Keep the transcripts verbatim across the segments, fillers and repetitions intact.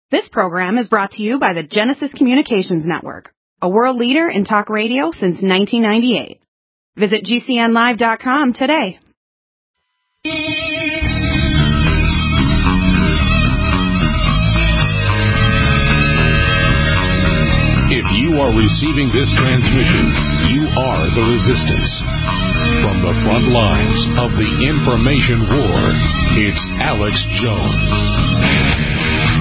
This program is brought to you by the Genesis Communications Network, a world leader in talk radio since nineteen ninety-eight. Visit G C N live dot com today. If you are receiving this transmission, you are the resistance. From the front lines of the information war, it's Alex Jones.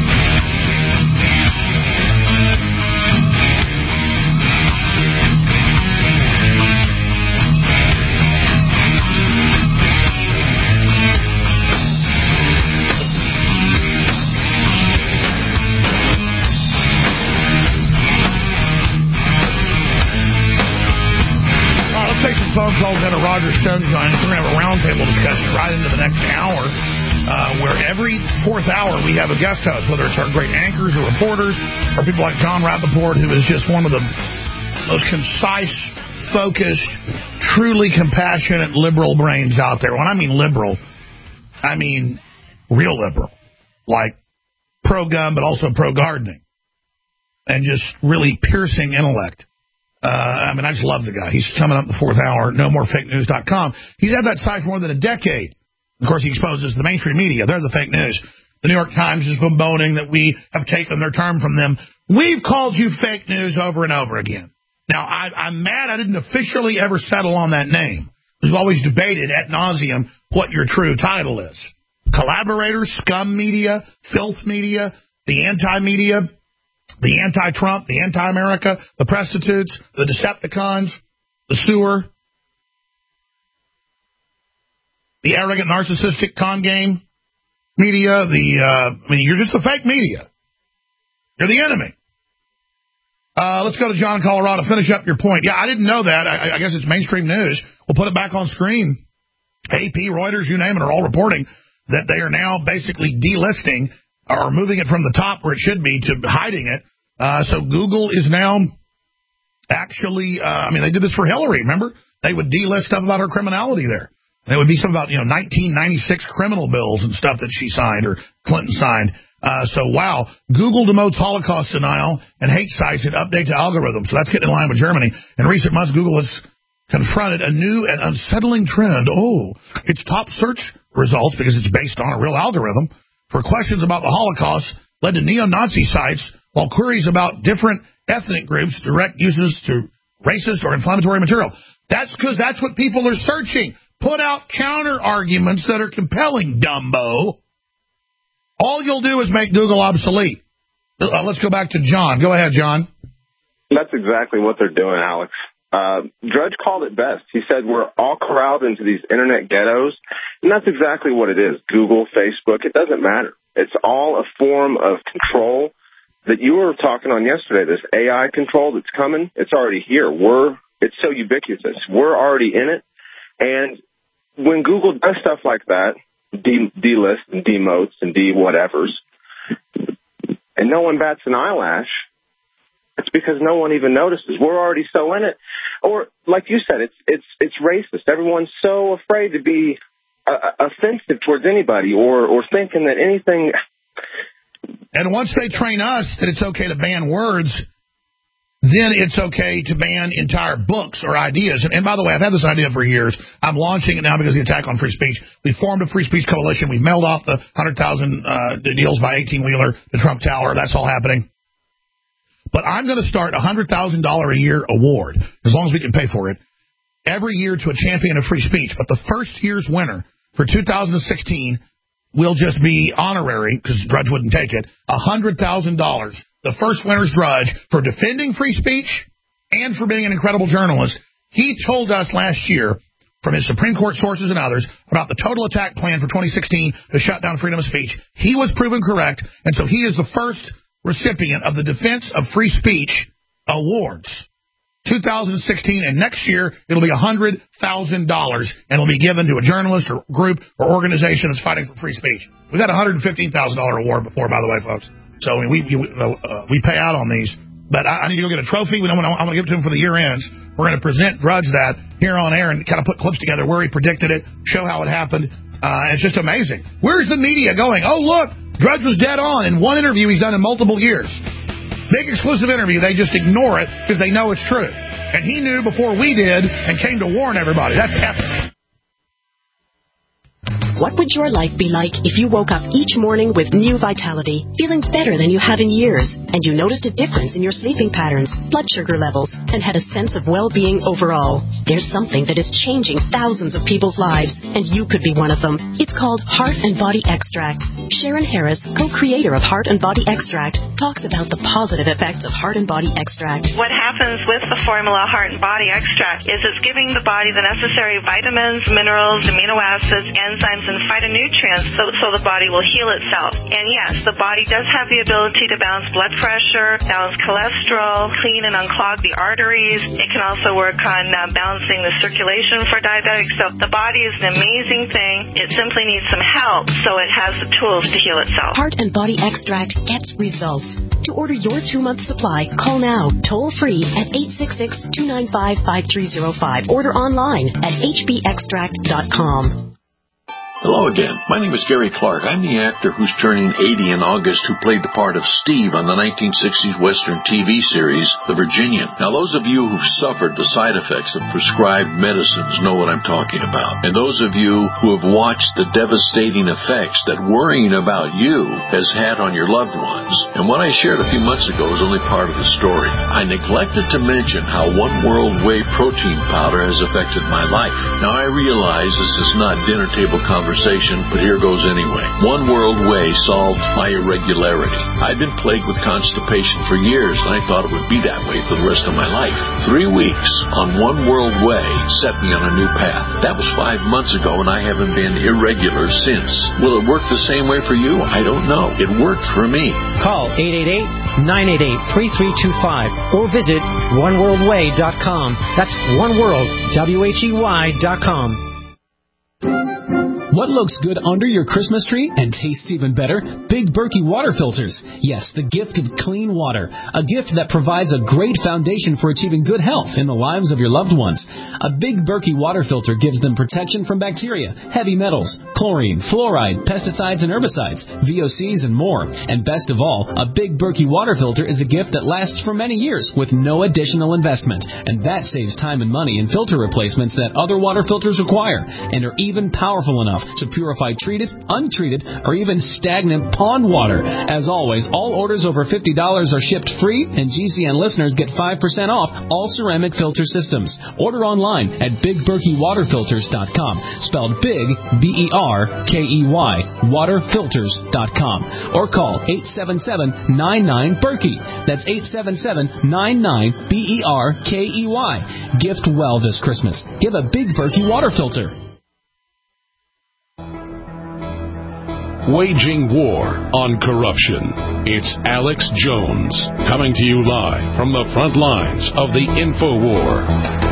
Phone calls into Roger Stone join us. We're going to have a roundtable discussion right into the next hour, uh, where every fourth hour we have a guest host, whether it's our great anchors or reporters, or people like John Rappaport, who is just one of the most concise, focused, truly compassionate liberal brains out there. When I mean liberal, I mean real liberal, like pro-gun but also pro-gardening, and just really piercing intellect. Uh, I mean, I just love the guy. He's coming up in the fourth hour, no more fake news dot com. He's had that site for more than a decade. Of course, he exposes the mainstream media. They're the fake news. The New York Times has been boning that we have taken their term from them. We've called you fake news over and over again. Now, I, I'm mad I didn't officially ever settle on that name. We've always debated ad nauseum what your true title is. Collaborators, scum media, filth media, the anti-media, the anti-Trump, the anti-America, the prostitutes, the Decepticons, the sewer, the arrogant, narcissistic con game media, the, uh, I mean, you're just the fake media. You're the enemy. Uh, let's go to John in Colorado. Finish up your point. Yeah, I didn't know that. I, I guess it's mainstream news. We'll put it back on screen. A P, Reuters, you name it, are all reporting that they are now basically delisting or moving it from the top where it should be to hiding it. Uh, so Google is now actually, uh, I mean, they did this for Hillary, remember? They would delist stuff about her criminality there. There would be some about, you know, nineteen ninety-six criminal bills and stuff that she signed or Clinton signed. Uh, so, wow, Google demotes Holocaust denial and hate sites and updates algorithms. So that's getting in line with Germany. In recent months, Google has confronted a new and unsettling trend. Oh, its top search results, because it's based on a real algorithm, for questions about the Holocaust led to neo-Nazi sites, while queries about different ethnic groups direct users to racist or inflammatory material. That's because that's what people are searching. Put out counter-arguments that are compelling, Dumbo. All you'll do is make Google obsolete. Uh, let's go back to John. Go ahead, John. That's exactly what they're doing, Alex. Uh, Drudge called it best. He said we're all corralled into these internet ghettos, and that's exactly what it is. Google, Facebook, it doesn't matter. It's all a form of control that you were talking on yesterday, this A I control that's coming. It's already here. We're It's so ubiquitous. We're already in it, and when Google does stuff like that, de- delist and demotes and de-whatevers, and no one bats an eyelash, it's because no one even notices. We're already so in it. Or, like you said, it's it's it's racist. Everyone's so afraid to be uh, offensive towards anybody or, or thinking that anything... And once they train us that it's okay to ban words, then it's okay to ban entire books or ideas. And, and by the way, I've had this idea for years. I'm launching it now because of the attack on free speech. We formed a free speech coalition. We've mailed off the one hundred thousand uh, deals by eighteen-wheeler to Trump Tower. That's all happening. But I'm going to start a one hundred thousand dollars a year award, as long as we can pay for it, every year to a champion of free speech. But the first year's winner for two thousand sixteen will just be honorary, because Drudge wouldn't take it, one hundred thousand dollars. The first winner's Drudge for defending free speech and for being an incredible journalist. He told us last year, from his Supreme Court sources and others, about the total attack plan for twenty sixteen to shut down freedom of speech. He was proven correct, and so he is the first recipient of the Defense of Free Speech Awards. two thousand sixteen, and next year it'll be one hundred thousand dollars, and it'll be given to a journalist or group or organization that's fighting for free speech. We've had a one hundred fifteen thousand dollars award before, by the way, folks. So I mean, we we, uh, we pay out on these. But I, I need to go get a trophy. We don't want to, I'm going to give it to him for the year ends. We're going to present Drudge that here on air and kind of put clips together where he predicted it, show how it happened. Uh, it's just amazing. Where's the media going? Oh, look, Drudge was dead on in one interview he's done in multiple years. Big exclusive interview. They just ignore it because they know it's true. And he knew before we did and came to warn everybody. That's epic. What would your life be like if you woke up each morning with new vitality, feeling better than you have in years, and you noticed a difference in your sleeping patterns, blood sugar levels, and had a sense of well-being overall? There's something that is changing thousands of people's lives, and you could be one of them. It's called Heart and Body Extract. Sharon Harris, co-creator of Heart and Body Extract, talks about the positive effects of Heart and Body Extract. What happens with the formula Heart and Body Extract is it's giving the body the necessary vitamins, minerals, amino acids, enzymes, and phytonutrients so, so the body will heal itself. And yes, the body does have the ability to balance blood pressure, balance cholesterol, clean and unclog the arteries. It can also work on uh, balancing the circulation for diabetics. So the body is an amazing thing. It simply needs some help so it has the tools to heal itself. Heart and Body Extract gets results. To order your two-month supply, call now, toll-free at eight six six, two nine five, five three zero five. Order online at h b extract dot com. Hello again. My name is Gary Clark. I'm the actor who's turning eighty in August who played the part of Steve on the nineteen sixties Western T V series, The Virginian. Now, those of you who've suffered the side effects of prescribed medicines know what I'm talking about. And those of you who have watched the devastating effects that worrying about you has had on your loved ones. And what I shared a few months ago is only part of the story. I neglected to mention how One World Whey protein powder has affected my life. Now, I realize this is not dinner table conversation. But here goes anyway. One World Whey solved my irregularity. I'd been plagued with constipation for years, and I thought it would be that way for the rest of my life. Three weeks on One World Whey set me on a new path. That was five months ago, and I haven't been irregular since. Will it work the same way for you? I don't know. It worked for me. Call eight eight eight, nine eight eight, three three two five or visit one world way dot com. That's One World, W H E Y dot com. What looks good under your Christmas tree and tastes even better? Big Berkey water filters. Yes, the gift of clean water. A gift that provides a great foundation for achieving good health in the lives of your loved ones. A Big Berkey water filter gives them protection from bacteria, heavy metals, chlorine, fluoride, pesticides and herbicides, V O Cs, and more. And best of all, a Big Berkey water filter is a gift that lasts for many years with no additional investment. And that saves time and money in filter replacements that other water filters require and are even powerful enough to purify treated, untreated, or even stagnant pond water. As always, all orders over fifty dollars are shipped free, and G C N listeners get five percent off all ceramic filter systems. Order online at big berkey water filters dot com, spelled big, B E R K E Y, water filters dot com, or call eight seven seven, nine nine, Berkey. That's eight seven seven, nine nine, B E R K E Y. Gift well this Christmas. Give a Big Berkey water filter. Waging war on corruption. It's Alex Jones coming to you live from the front lines of the InfoWar.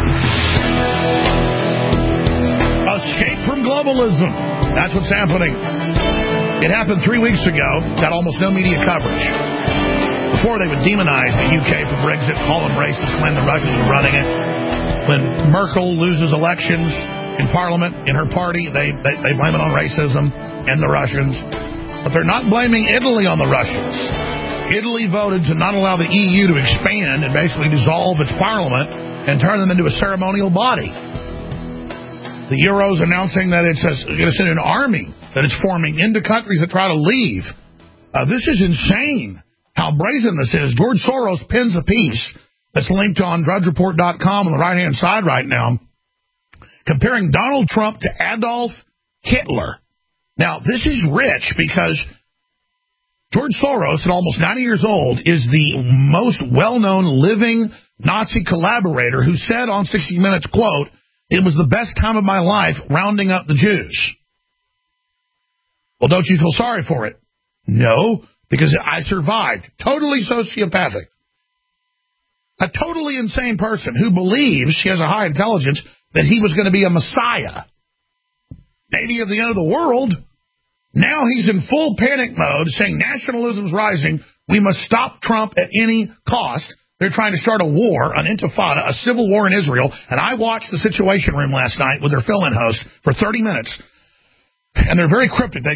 Escape from globalism. That's what's happening. It happened three weeks ago. Got almost no media coverage. Before they would demonize the U K for Brexit, call them racist when the Russians were running it. When Merkel loses elections in Parliament, in her party, they, they, they blame it on racism and the Russians. But they're not blaming Italy on the Russians. Italy voted to not allow the E U to expand and basically dissolve its parliament and turn them into a ceremonial body. The Euro's announcing that it's going to send an army that it's forming into countries that try to leave. Uh, this is insane how brazen this is. George Soros pins a piece that's linked on drudge report dot com on the right-hand side right now, comparing Donald Trump to Adolf Hitler. Now, this is rich because George Soros, at almost ninety years old, is the most well-known living Nazi collaborator who said on sixty minutes, quote, "It was the best time of my life rounding up the Jews." Well, don't you feel sorry for it? No, because I survived. Totally sociopathic. A totally insane person who believes she has a high intelligence that he was going to be a messiah. Maybe of the end of the world. Now he's in full panic mode, saying nationalism's rising. We must stop Trump at any cost. They're trying to start a war, an intifada, a civil war in Israel. And I watched the Situation Room last night with their fill-in host for thirty minutes. And they're very cryptic. They go,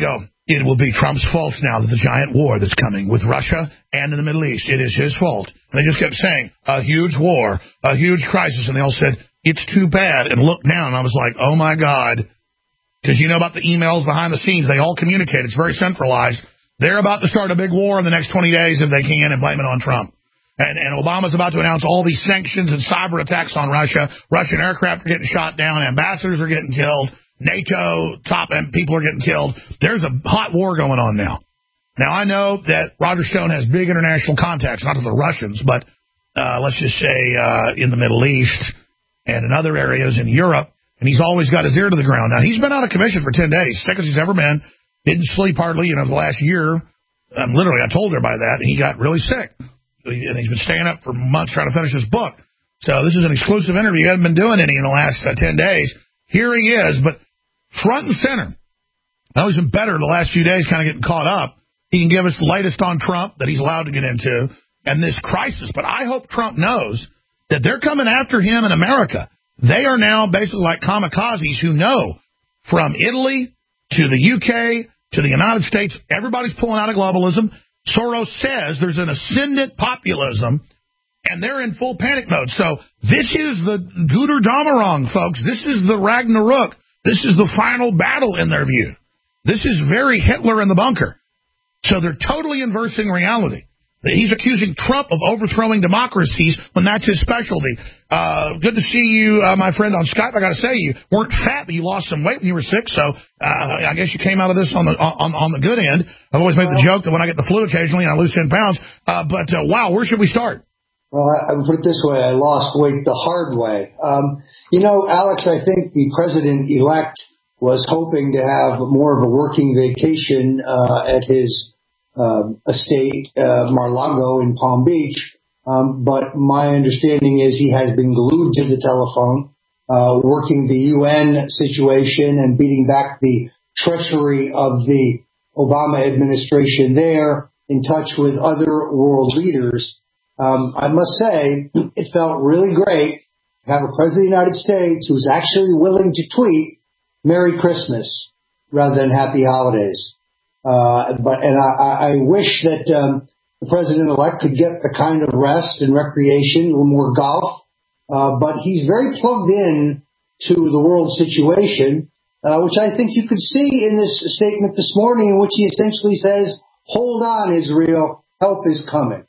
it will be Trump's fault now that the giant war that's coming with Russia and in the Middle East, it is his fault. And they just kept saying, a huge war, a huge crisis. And they all said, it's too bad, and looked down. And I was like, oh, my God. Because you know about the emails behind the scenes. They all communicate. It's very centralized. They're about to start a big war in the next twenty days if they can and blame it on Trump. And, and Obama's about to announce all these sanctions and cyber attacks on Russia. Russian aircraft are getting shot down. Ambassadors are getting killed. NATO top and people are getting killed. There's a hot war going on now. Now, I know that Roger Stone has big international contacts, not to the Russians, but uh, let's just say uh, in the Middle East and in other areas in Europe. And he's always got his ear to the ground. Now, he's been out of commission for ten days, sick as he's ever been. Didn't sleep hardly, you know, the last year. Um, literally, I told everybody that. And he got really sick. And he's been staying up for months trying to finish his book. So this is an exclusive interview. He hasn't been doing any in the last uh, ten days. Here he is, but front and center. I know he's been better the last few days, kind of getting caught up. He can give us the latest on Trump that he's allowed to get into and this crisis. But I hope Trump knows that they're coming after him in America. They are now basically like kamikazes who know from Italy to the U K to the United States, everybody's pulling out of globalism. Soros says there's an ascendant populism, and they're in full panic mode. So this is the Guder Damarong, folks. This is the Ragnarok. This is the final battle in their view. This is very Hitler in the bunker. So they're totally inversing reality. He's accusing Trump of overthrowing democracies when that's his specialty. Uh, good to see you, uh, my friend, on Skype. I got to say, you weren't fat, but you lost some weight when you were sick. So uh, I guess you came out of this on the on, on the good end. I've always made the joke that when I get the flu occasionally, I lose ten pounds. Uh, but, uh, wow, where should we start? Well, I, I would put it this way. I lost weight the hard way. Um, you know, Alex, I think the president-elect was hoping to have more of a working vacation uh, at his Um, estate, uh, Mar-a-Lago in Palm Beach. Um, but my understanding is he has been glued to the telephone, uh, working the U N situation and beating back the treachery of the Obama administration there, in touch with other world leaders. Um, I must say, it felt really great to have a president of the United States who's actually willing to tweet Merry Christmas rather than Happy Holidays. Uh, but, and I, I wish that, um, the president-elect could get the kind of rest and recreation, a little more golf. Uh, but he's very plugged in to the world situation, uh, which I think you could see in this statement this morning, in which he essentially says, hold on, Israel, help is coming.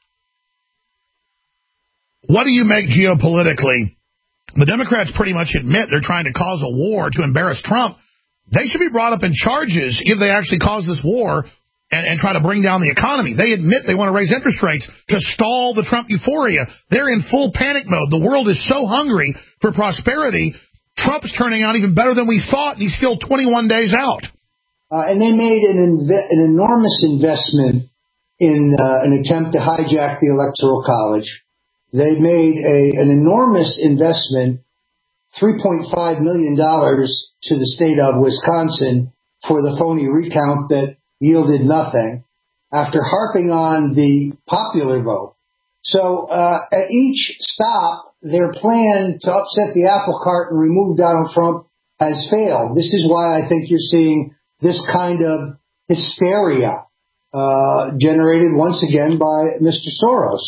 What do you make geopolitically? The Democrats pretty much admit they're trying to cause a war to embarrass Trump. They should be brought up in charges if they actually cause this war and, and try to bring down the economy. They admit they want to raise interest rates to stall the Trump euphoria. They're in full panic mode. The world is so hungry for prosperity. Trump's turning out even better than we thought, and he's still twenty-one days out. Uh, and they made an, inve- an enormous investment in uh, an attempt to hijack the Electoral College. They made a, an enormous investment, three point five million dollars to the state of Wisconsin for the phony recount that yielded nothing, after harping on the popular vote. So uh, at each stop, their plan to upset the apple cart and remove Donald Trump has failed. This is why I think you're seeing this kind of hysteria uh, generated once again by Mister Soros.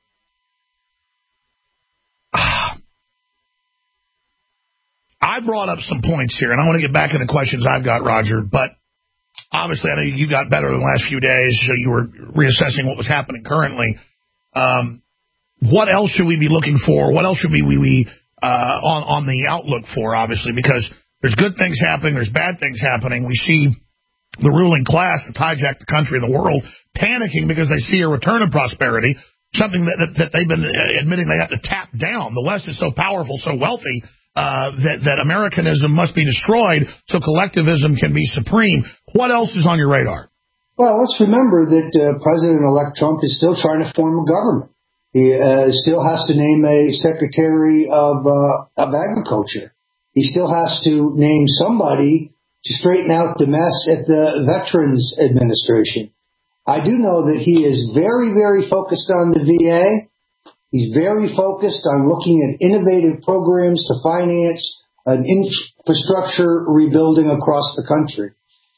I brought up some points here, and I want to get back into questions I've got, Roger, but obviously I know you got better in the last few days, so you were reassessing what was happening currently. Um, what else should we be looking for? What else should we be uh, on, on the outlook for, obviously, because there's good things happening, there's bad things happening. We see the ruling class that's hijacked the country and the world panicking because they see a return of prosperity, something that, that, that they've been admitting they have to tap down. The West is so powerful, so wealthy, Uh, that, that Americanism must be destroyed so collectivism can be supreme. What else is on your radar? Well, let's remember that uh, President-elect Trump is still trying to form a government. He uh, still has to name a Secretary of, uh, of Agriculture. He still has to name somebody to straighten out the mess at the Veterans Administration. I do know that he is very, very focused on the V A. He's very focused on looking at innovative programs to finance an infrastructure rebuilding across the country.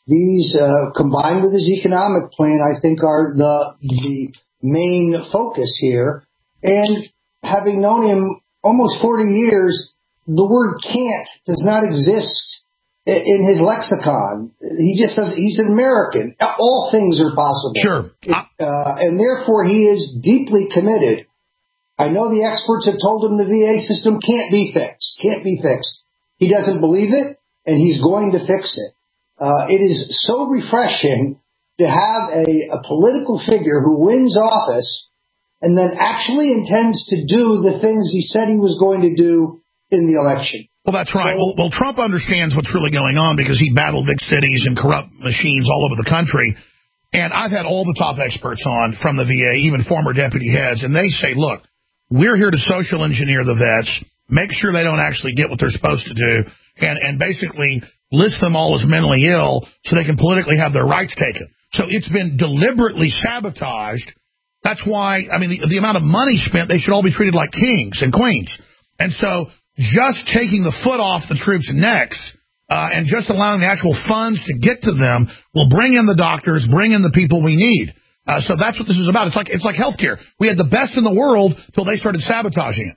these, uh, combined with his economic plan, I think are the, the main focus here. And having known him almost forty years, the word can't does not exist in his lexicon. He just says he's an American. All things are possible. Sure. It, uh, and therefore he is deeply committed. I know the experts have told him the V A system can't be fixed, can't be fixed. He doesn't believe it, and he's going to fix it. Uh, it is so refreshing to have a, a political figure who wins office and then actually intends to do the things he said he was going to do in the election. Well, that's right. Well, well, Trump understands what's really going on because he battled big cities and corrupt machines all over the country. And I've had all the top experts on from the V A, even former deputy heads, and they say, look, we're here to social engineer the vets, make sure they don't actually get what they're supposed to do, and, and basically list them all as mentally ill so they can politically have their rights taken. So it's been deliberately sabotaged. That's why, I mean, the, the amount of money spent, they should all be treated like kings and queens. And so just taking the foot off the troops' necks uh, and just allowing the actual funds to get to them will bring in the doctors, bring in the people we need. Uh, so that's what this is about. It's like it's like healthcare. We had the best in the world till they started sabotaging it.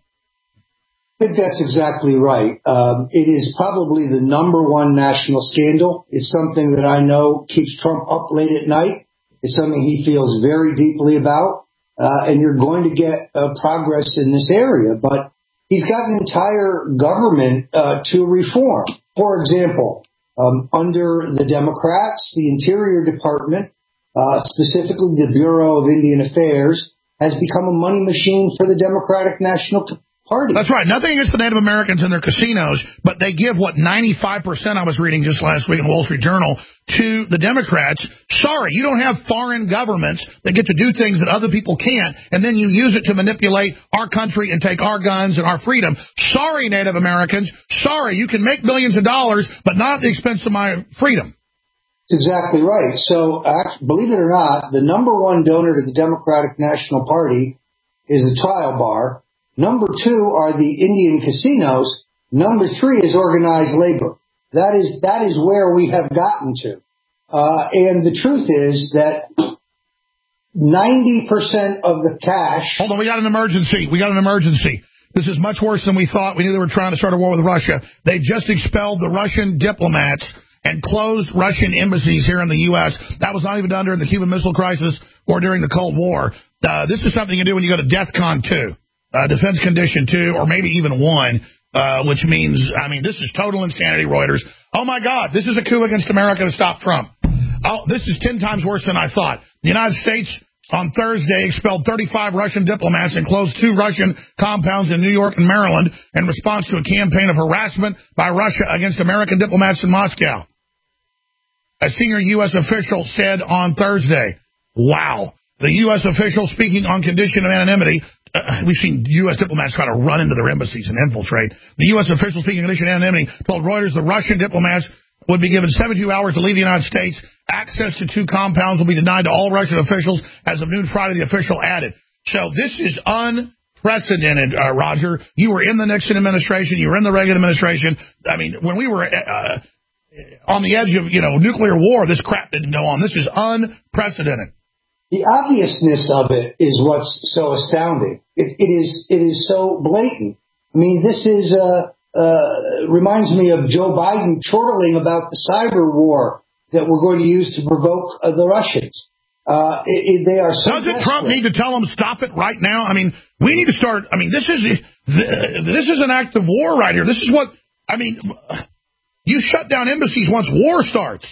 I think that's exactly right. Um, it is probably the number one national scandal. It's something that I know keeps Trump up late at night. It's something he feels very deeply about. Uh, and you're going to get uh, progress in this area. But he's got an entire government uh, to reform. For example, um, under the Democrats, the Interior Department, uh, specifically the Bureau of Indian Affairs, has become a money machine for the Democratic National Party. That's right. Nothing against the Native Americans and their casinos, but they give, what, ninety-five percent, I was reading just last week in the Wall Street Journal, to the Democrats. Sorry, you don't have foreign governments that get to do things that other people can't, and then you use it to manipulate our country and take our guns and our freedom. Sorry, Native Americans. Sorry, you can make millions of dollars, but not at the expense of my freedom. That's exactly right. So, uh, believe it or not, the number one donor to the Democratic National Party is the trial bar. Number two are the Indian casinos. Number three is organized labor. That is that is where we have gotten to. Uh, and the truth is that ninety percent of the cash... Hold on, we got an emergency. We got an emergency. This is much worse than we thought. We knew they were trying to start a war with Russia. They just expelled the Russian diplomats and closed Russian embassies here in the U S That was not even done during the Cuban Missile Crisis or during the Cold War. Uh, this is something you do when you go to DEFCON two. Uh, defense condition two, or maybe even one, uh, which means, I mean, this is total insanity, Reuters. Oh, my God, this is a coup against America to stop Trump. Oh, this is ten times worse than I thought. The United States on Thursday expelled thirty-five Russian diplomats and closed two Russian compounds in New York and Maryland in response to a campaign of harassment by Russia against American diplomats in Moscow. A senior U S official said on Thursday, wow, the U S official speaking on condition of anonymity. Uh, we've seen U S diplomats try to run into their embassies and infiltrate. The U S official speaking in condition of anonymity told Reuters the Russian diplomats would be given seventy-two hours to leave the United States. Access to two compounds will be denied to all Russian officials as of noon Friday, the official added. So this is unprecedented, uh, Roger. You were in the Nixon administration. You were in the Reagan administration. I mean, when we were uh, on the edge of, you know, nuclear war, this crap didn't go on. This is unprecedented. The obviousness of it is what's so astounding. It, it is it is so blatant. I mean, this is uh, uh, reminds me of Joe Biden chortling about the cyber war that we're going to use to provoke uh, the Russians. Uh, it, it, they are so Doesn't desperate. Trump need to tell them stop it right now? I mean, we need to start. I mean, this is this is an act of war right here. This is what I mean. You shut down embassies once war starts.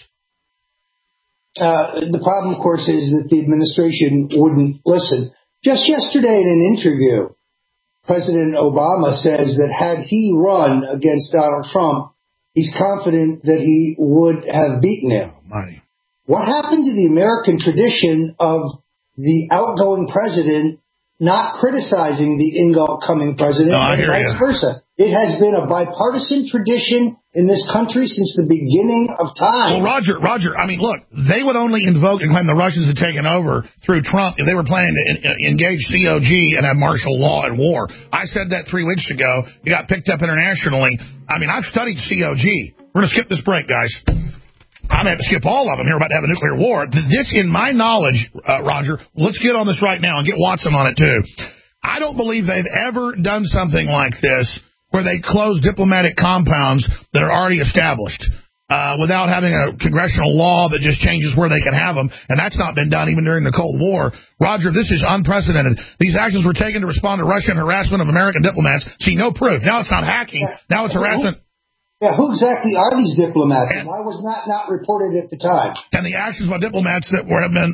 Uh, the problem, of course, is that the administration wouldn't listen. Just yesterday in an interview, President Obama says that had he run against Donald Trump, he's confident that he would have beaten him. Oh, money. What happened to the American tradition of the outgoing president not criticizing the incoming president, no, and vice you. versa? It has been a bipartisan tradition in this country since the beginning of time. Well, Roger, Roger, I mean, look, they would only invoke and claim the Russians had taken over through Trump if they were planning to in, engage C O G and have martial law and war. I said that three weeks ago. It got picked up internationally. I mean, I've studied C O G. We're going to skip this break, guys. I'm going to skip all of them here. We're about to have a nuclear war. This, in my knowledge, uh, Roger, let's get on this right now and get Watson on it, too. I don't believe they've ever done something like this where they close diplomatic compounds that are already established uh, without having a congressional law that just changes where they can have them, and that's not been done even during the Cold War. Roger, this is unprecedented. These actions were taken to respond to Russian harassment of American diplomats. See, no proof. Now it's not hacking. Now it's harassment. Yeah, who exactly are these diplomats, and why was not not reported at the time? And the actions by diplomats that were have been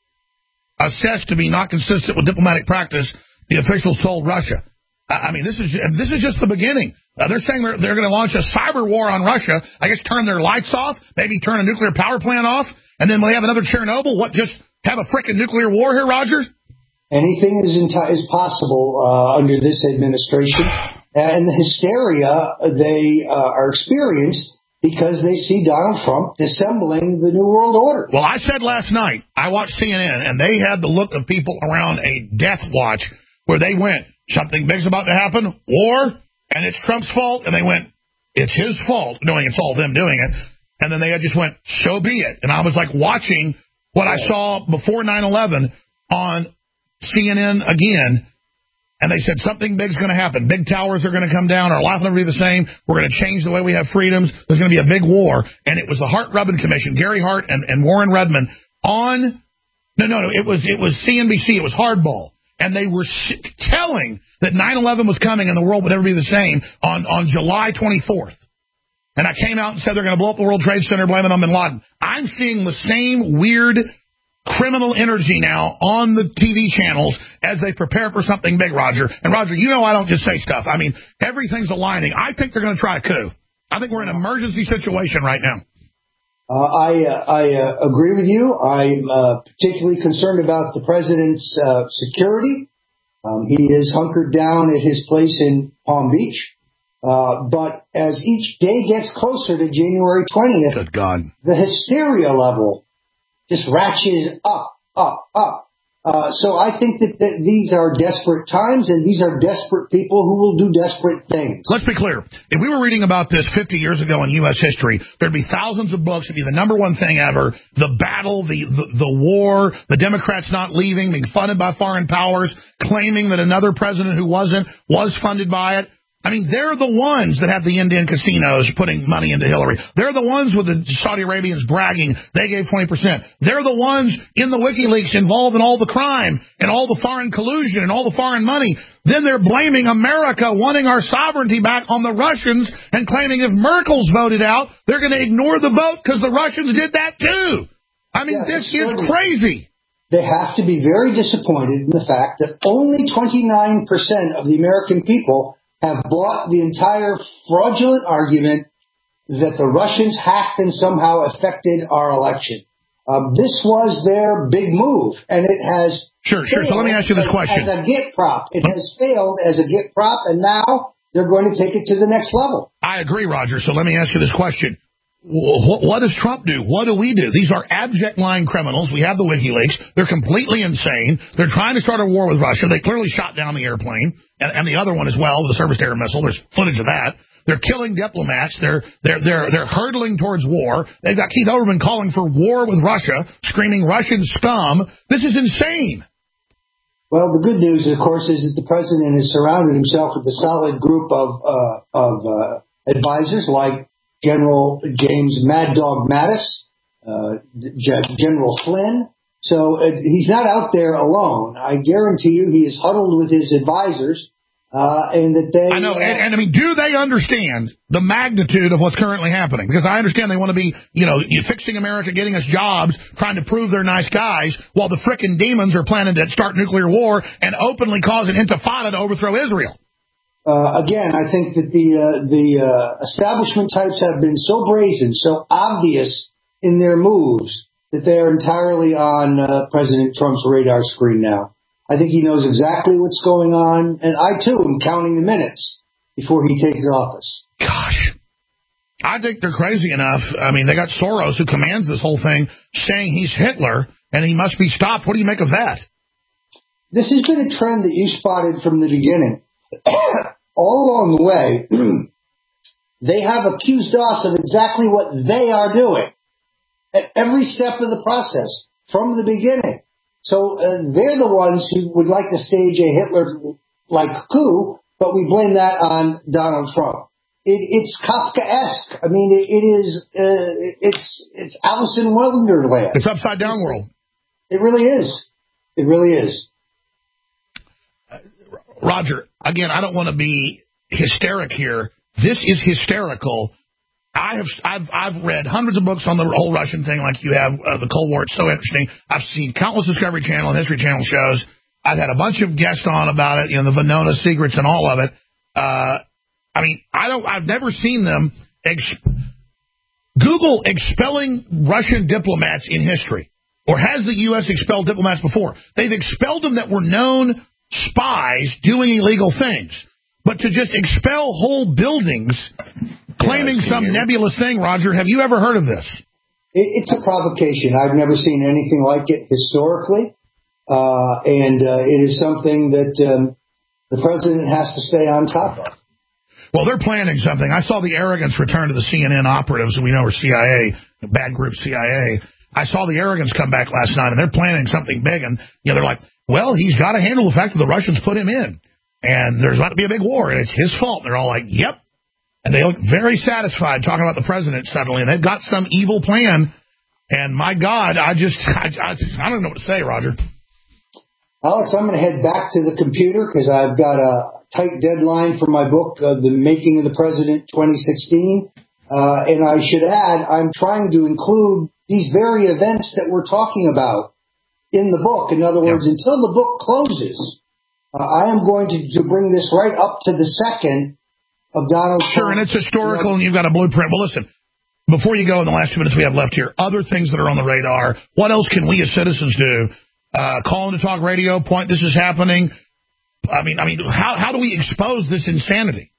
assessed to be not consistent with diplomatic practice, the officials told Russia. I mean, this is this is just the beginning. Uh, they're saying they're, they're going to launch a cyber war on Russia. I guess turn their lights off, maybe turn a nuclear power plant off, and then when they have another Chernobyl, what, just have a frickin' nuclear war here, Roger? Anything is, enti- is possible uh, under this administration. And the hysteria they uh, are experienced because they see Donald Trump dissembling the New World Order. Well, I said last night, I watched C N N, and they had the look of people around a death watch where they went, something big's about to happen, war, and it's Trump's fault. And they went, it's his fault, knowing it's all them doing it. And then they just went, so be it. And I was like watching what I saw before nine eleven on C N N again. And they said something big's going to happen. Big towers are going to come down. Our life will never be the same. We're going to change the way we have freedoms. There's going to be a big war. And it was the Hart-Rubin Commission, Gary Hart and, and Warren Redmond on – no, no, no. It was, it was C N B C. It was Hardball. And they were telling that nine eleven was coming and the world would never be the same on, on July twenty-fourth. And I came out and said they're going to blow up the World Trade Center, blame it on bin Laden. I'm seeing the same weird – criminal energy now on the T V channels as they prepare for something big, Roger. And, Roger, you know I don't just say stuff. I mean, everything's aligning. I think they're going to try a coup. I think we're in an emergency situation right now. Uh, I uh, I uh, agree with you. I'm uh, particularly concerned about the president's uh, security. Um, he is hunkered down at his place in Palm Beach. Uh, but as each day gets closer to January twentieth, Good God. the hysteria level just ratchets up, up, up. Uh, so I think that, that these are desperate times, and these are desperate people who will do desperate things. Let's be clear. If we were reading about this fifty years ago in U S history, there'd be thousands of books. It'd be the number one thing ever. The battle, the, the, the war, the Democrats not leaving, being funded by foreign powers, claiming that another president who wasn't was funded by it. I mean, they're the ones that have the Indian casinos putting money into Hillary. They're the ones with the Saudi Arabians bragging they gave twenty percent. They're the ones in the WikiLeaks involved in all the crime and all the foreign collusion and all the foreign money. Then they're blaming America wanting our sovereignty back on the Russians and claiming if Merkel's voted out, they're going to ignore the vote because the Russians did that too. I mean, yeah, this is crazy. They have to be very disappointed in the fact that only twenty-nine percent of the American people have bought the entire fraudulent argument that the Russians hacked and somehow affected our election. Um, this was their big move, and it has sure, sure. So let me ask you this as, question: as a get prop, it has failed as a get prop, and now they're going to take it to the next level. I agree, Roger. So let me ask you this question: What, what does Trump do? What do we do? These are abject lying criminals. We have the WikiLeaks. They're completely insane. They're trying to start a war with Russia. They clearly shot down the airplane. And, and the other one as well, the surface-to-air missile. There's footage of that. They're killing diplomats. They're they're they're they're hurtling towards war. They've got Keith Olbermann calling for war with Russia, screaming Russian scum. This is insane. Well, the good news, of course, is that the president has surrounded himself with a solid group of uh, of uh, advisors like General James Mad Dog Mattis, uh, General Flynn. So uh, he's not out there alone. I guarantee you he is huddled with his advisors, uh, and that they... I know, and, and I mean, do they understand the magnitude of what's currently happening? Because I understand they want to be, you know, fixing America, getting us jobs, trying to prove they're nice guys, while the frickin' demons are planning to start nuclear war and openly cause an intifada to overthrow Israel. Uh, again, I think that the uh, the uh, establishment types have been so brazen, so obvious in their moves, that they are entirely on uh, President Trump's radar screen now. I think he knows exactly what's going on, and I, too, am counting the minutes before he takes office. Gosh. I think they're crazy enough. I mean, they got Soros, who commands this whole thing, saying he's Hitler, and he must be stopped. What do you make of that? This has been a trend that you spotted from the beginning. All along the way, they have accused us of exactly what they are doing. at every step of the process from the beginning. So uh, they're the ones who would like to stage a Hitler-like coup, but we blame that on Donald Trump. It, it's Kafkaesque. I mean, it, it is. Uh, it's it's Alice in Wonderland. It's upside down world. It really is. It really is. Uh, Roger, again, I don't want to be hysteric here. This is hysterical. I have I've I've read hundreds of books on the whole Russian thing, like you have. Uh, the Cold War. It's so interesting. I've seen countless Discovery Channel and History Channel shows. I've had a bunch of guests on about it. You know, the Venona secrets and all of it. Uh, I mean, I don't. I've never seen them. Ex- Google expelling Russian diplomats in history, or has the U S expelled diplomats before? They've expelled them that were known spies doing illegal things, but to just expel whole buildings, claiming yeah, some nebulous thing. Roger, have you ever heard of this? It's a provocation. I've never seen anything like it historically, uh, and uh, it is something that um, the president has to stay on top of. Well, they're planning something. I saw the arrogance return to the C N N operatives that we know are C I A, bad group C I A. I saw the arrogance come back last night, and they're planning something big. And you know, they're like, well, he's got to handle the fact that the Russians put him in, and there's about to be a big war, and it's his fault. And they're all like, yep. And they look very satisfied talking about the president suddenly, and they've got some evil plan. And my God, I just, I, I, I don't know what to say, Roger. Alex, I'm going to head back to the computer because I've got a tight deadline for my book, uh, The Making of the President twenty sixteen. Uh, and I should add, I'm trying to include these very events that we're talking about in the book. In other words, yeah. until the book closes, uh, I am going to, to bring this right up to the second of Donald Trump. Sure, and it's historical, and you've got a blueprint. Well, listen, before you go in the last two minutes we have left here, other things that are on the radar, what else can we as citizens do? Uh, call into talk radio, point this is happening. I mean, I mean, how how do we expose this insanity?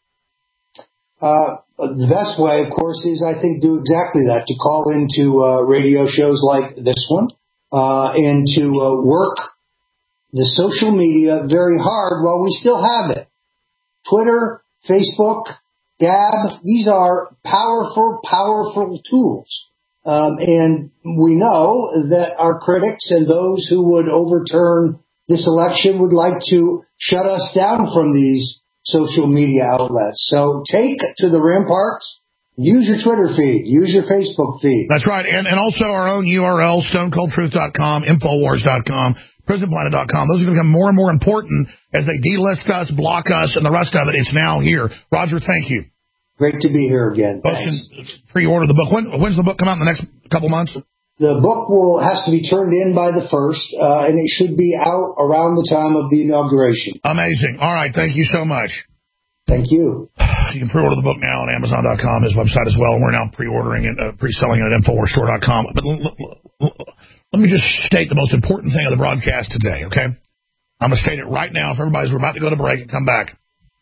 Uh, the best way, of course, is, I think, do exactly that, to call into uh, radio shows like this one uh, and to uh, work the social media very hard while we still have it. Twitter, Facebook, Gab, these are powerful, powerful tools. Um, and we know that our critics and those who would overturn this election would like to shut us down from these social media outlets. So take to the ramparts, use your Twitter feed, use your Facebook feed. That's right. And, and also our own U R L, stone cold truth dot com, infowars dot com, prison planet dot com. Those are going to become more and more important as they delist us, block us, and the rest of it. It's now here. Roger, thank you. Great to be here again. Folks can pre-order the book. When, when's the book come out in the next couple months? The book will has to be turned in by the first, uh, and it should be out around the time of the inauguration. Amazing. All right. Thank you so much. Thank you. You can pre-order the book now on amazon dot com, his website as well. And we're now pre-ordering it, uh, pre-selling it at infowars store dot com. But l- l- l- let me just state the most important thing of the broadcast today, okay? I'm going to state it right now for everybody as we're about to go to break and come back.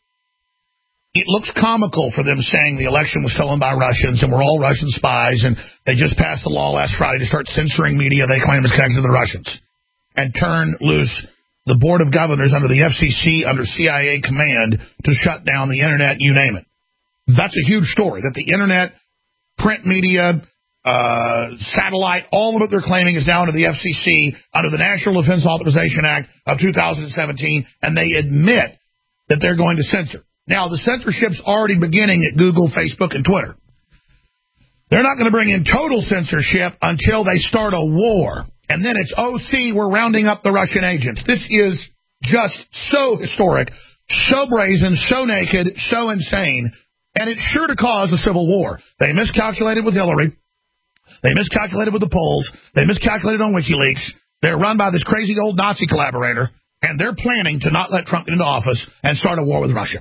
It looks comical for them saying the election was stolen by Russians and we're all Russian spies, and they just passed a law last Friday to start censoring media they claim is connected to the Russians and turn loose the Board of Governors under the F C C, under C I A command, to shut down the Internet, you name it. That's a huge story, that the Internet, print media, uh, satellite, all of it they're claiming is now under the F C C, under the National Defense Authorization Act of two thousand seventeen, and they admit that they're going to censor. Now, the censorship's already beginning at Google, Facebook, and Twitter. They're not going to bring in total censorship until they start a war. And then it's, oh, see, we're rounding up the Russian agents. This is just so historic, so brazen, so naked, so insane, and it's sure to cause a civil war. They miscalculated with Hillary. They miscalculated with the polls. They miscalculated on WikiLeaks. They're run by this crazy old Nazi collaborator, and they're planning to not let Trump get into office and start a war with Russia.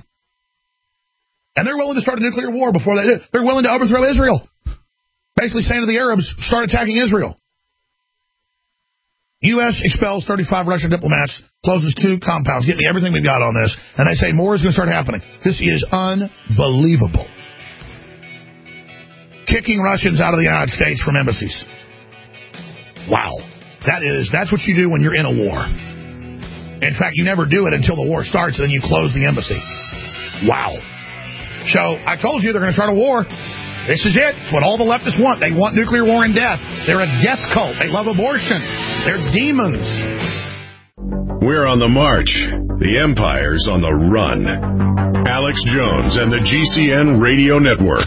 And they're willing to start a nuclear war before they do. They're willing to overthrow Israel. Basically saying to the Arabs, start attacking Israel. U S expels thirty-five Russian diplomats, closes two compounds. Get me everything we've got on this. And they say more is going to start happening. This is unbelievable. Kicking Russians out of the United States from embassies. Wow. That is, that's what you do when you're in a war. In fact, you never do it until the war starts, and then you close the embassy. Wow. So I told you they're going to start a war. This is it. It's what all the leftists want. They want nuclear war and death. They're a death cult. They love abortion. They're demons. We're on the march. The empire's on the run. Alex Jones and the G C N Radio Network.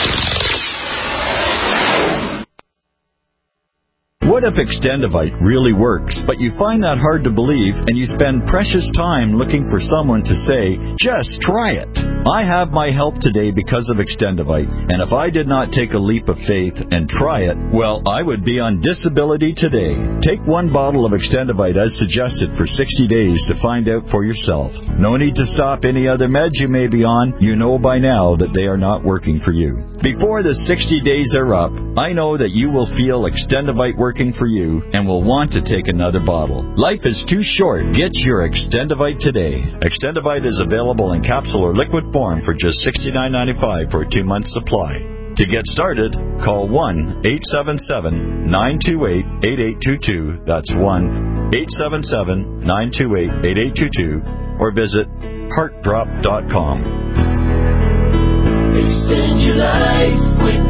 What if Extendivite really works, but you find that hard to believe and you spend precious time looking for someone to say, just try it? I have my help today because of Extendivite, and if I did not take a leap of faith and try it, well, I would be on disability today. Take one bottle of Extendivite as suggested for sixty days to find out for yourself. No need to stop any other meds you may be on. You know by now that they are not working for you. Before the sixty days are up, I know that you will feel Extendivite working for you and will want to take another bottle. Life is too short. Get your Extendivite today. Extendivite is available in capsule or liquid form for just sixty-nine ninety-five for a two-month supply. To get started, call one eight seven seven, nine two eight, eight eight two two. That's one eight seven seven, nine two eight, eight eight two two or visit heart drop dot com. Extend your life with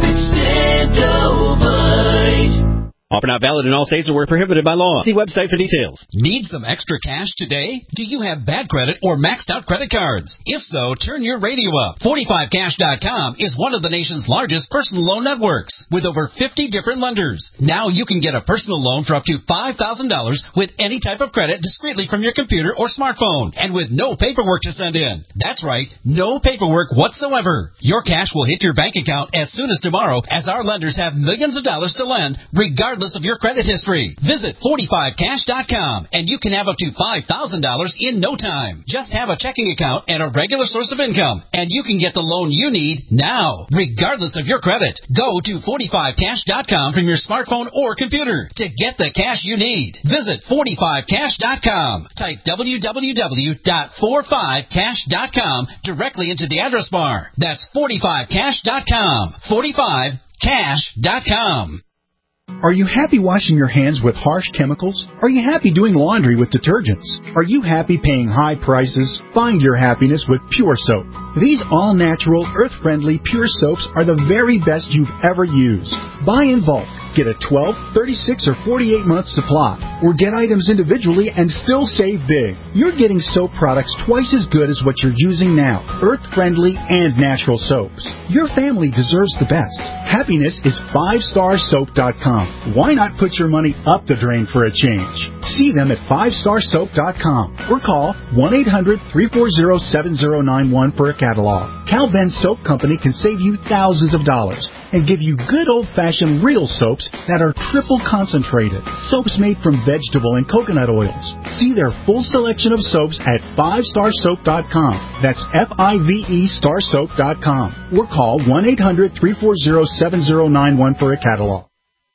Extendivite. Offer not valid in all states or were prohibited by law. See website for details. Need some extra cash today? Do you have bad credit or maxed out credit cards? If so, turn your radio up. forty-five cash dot com is one of the nation's largest personal loan networks with over fifty different lenders. Now you can get a personal loan for up to five thousand dollars with any type of credit discreetly from your computer or smartphone and with no paperwork to send in. That's right, no paperwork whatsoever. Your cash will hit your bank account as soon as tomorrow as our lenders have millions of dollars to lend regardless of your credit history. Visit forty-five cash dot com and you can have up to five thousand dollars in no time. Just have a checking account and a regular source of income and you can get the loan you need now, regardless of your credit. Go to forty-five cash dot com from your smartphone or computer to get the cash you need. Visit forty-five cash dot com. Type w w w dot forty-five cash dot com directly into the address bar. That's forty-five cash dot com. forty-five cash dot com. Are you happy washing your hands with harsh chemicals? Are you happy doing laundry with detergents? Are you happy paying high prices? Find your happiness with Pure Soap. These all-natural, earth-friendly Pure Soaps are the very best you've ever used. Buy in bulk. Get a twelve, thirty-six, or forty-eight month supply. Or get items individually and still save big. You're getting soap products twice as good as what you're using now. Earth-friendly and natural soaps. Your family deserves the best. Happiness is five star soap dot com. Why not put your money up the drain for a change? See them at five star soap dot com or call one eight hundred, three four zero, seven zero nine one for a catalog. Cal Ben Soap Company can save you thousands of dollars and give you good old-fashioned real soaps that are triple concentrated. Soaps made from vegetable and coconut oils. See their full selection of soaps at five star soap dot com. That's F I V E star soap dot com. Or call one eight hundred, three four zero, seven zero nine one for a catalog.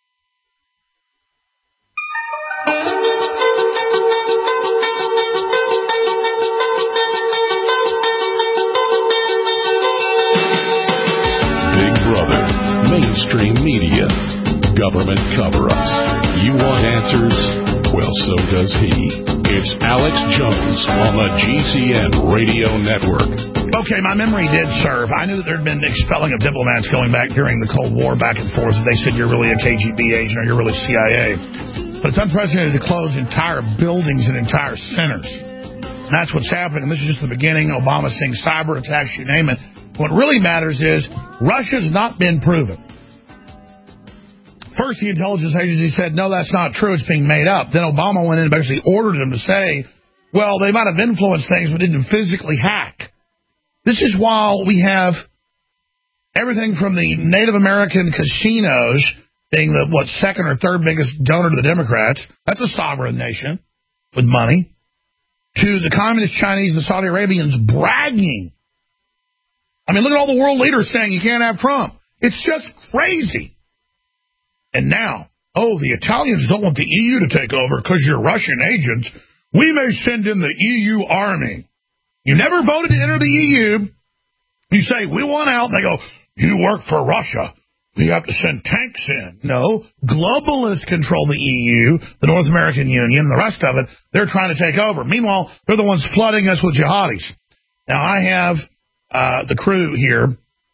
Mainstream media, government cover-ups. You want answers? Well, so does he. It's Alex Jones on the G C N Radio Network. Okay, my memory did serve. I knew that there had been expelling of diplomats going back during the Cold War, back and forth. They said you're really a K G B agent or you're really C I A. But it's unprecedented to close entire buildings and entire centers. And that's what's happening. And this is just the beginning. Obama's saying cyber attacks, you name it. What really matters is Russia's not been proven. First, the intelligence agency said, no, that's not true. It's being made up. Then Obama went in and basically ordered them to say, well, they might have influenced things but didn't physically hack. This is why we have everything from the Native American casinos being the, what, second or third biggest donor to the Democrats. That's a sovereign nation with money. To the communist Chinese and Saudi Arabians bragging. I mean, look at all the world leaders saying you can't have Trump. It's just crazy. And now, oh, the Italians don't want the E U to take over because you're Russian agents. We may send in the E U army. You never voted to enter the E U. You say, we want out. And they go, you work for Russia. We have to send tanks in. No, globalists control the E U, the North American Union, the rest of it. They're trying to take over. Meanwhile, they're the ones flooding us with jihadis. Now, I have uh, the crew here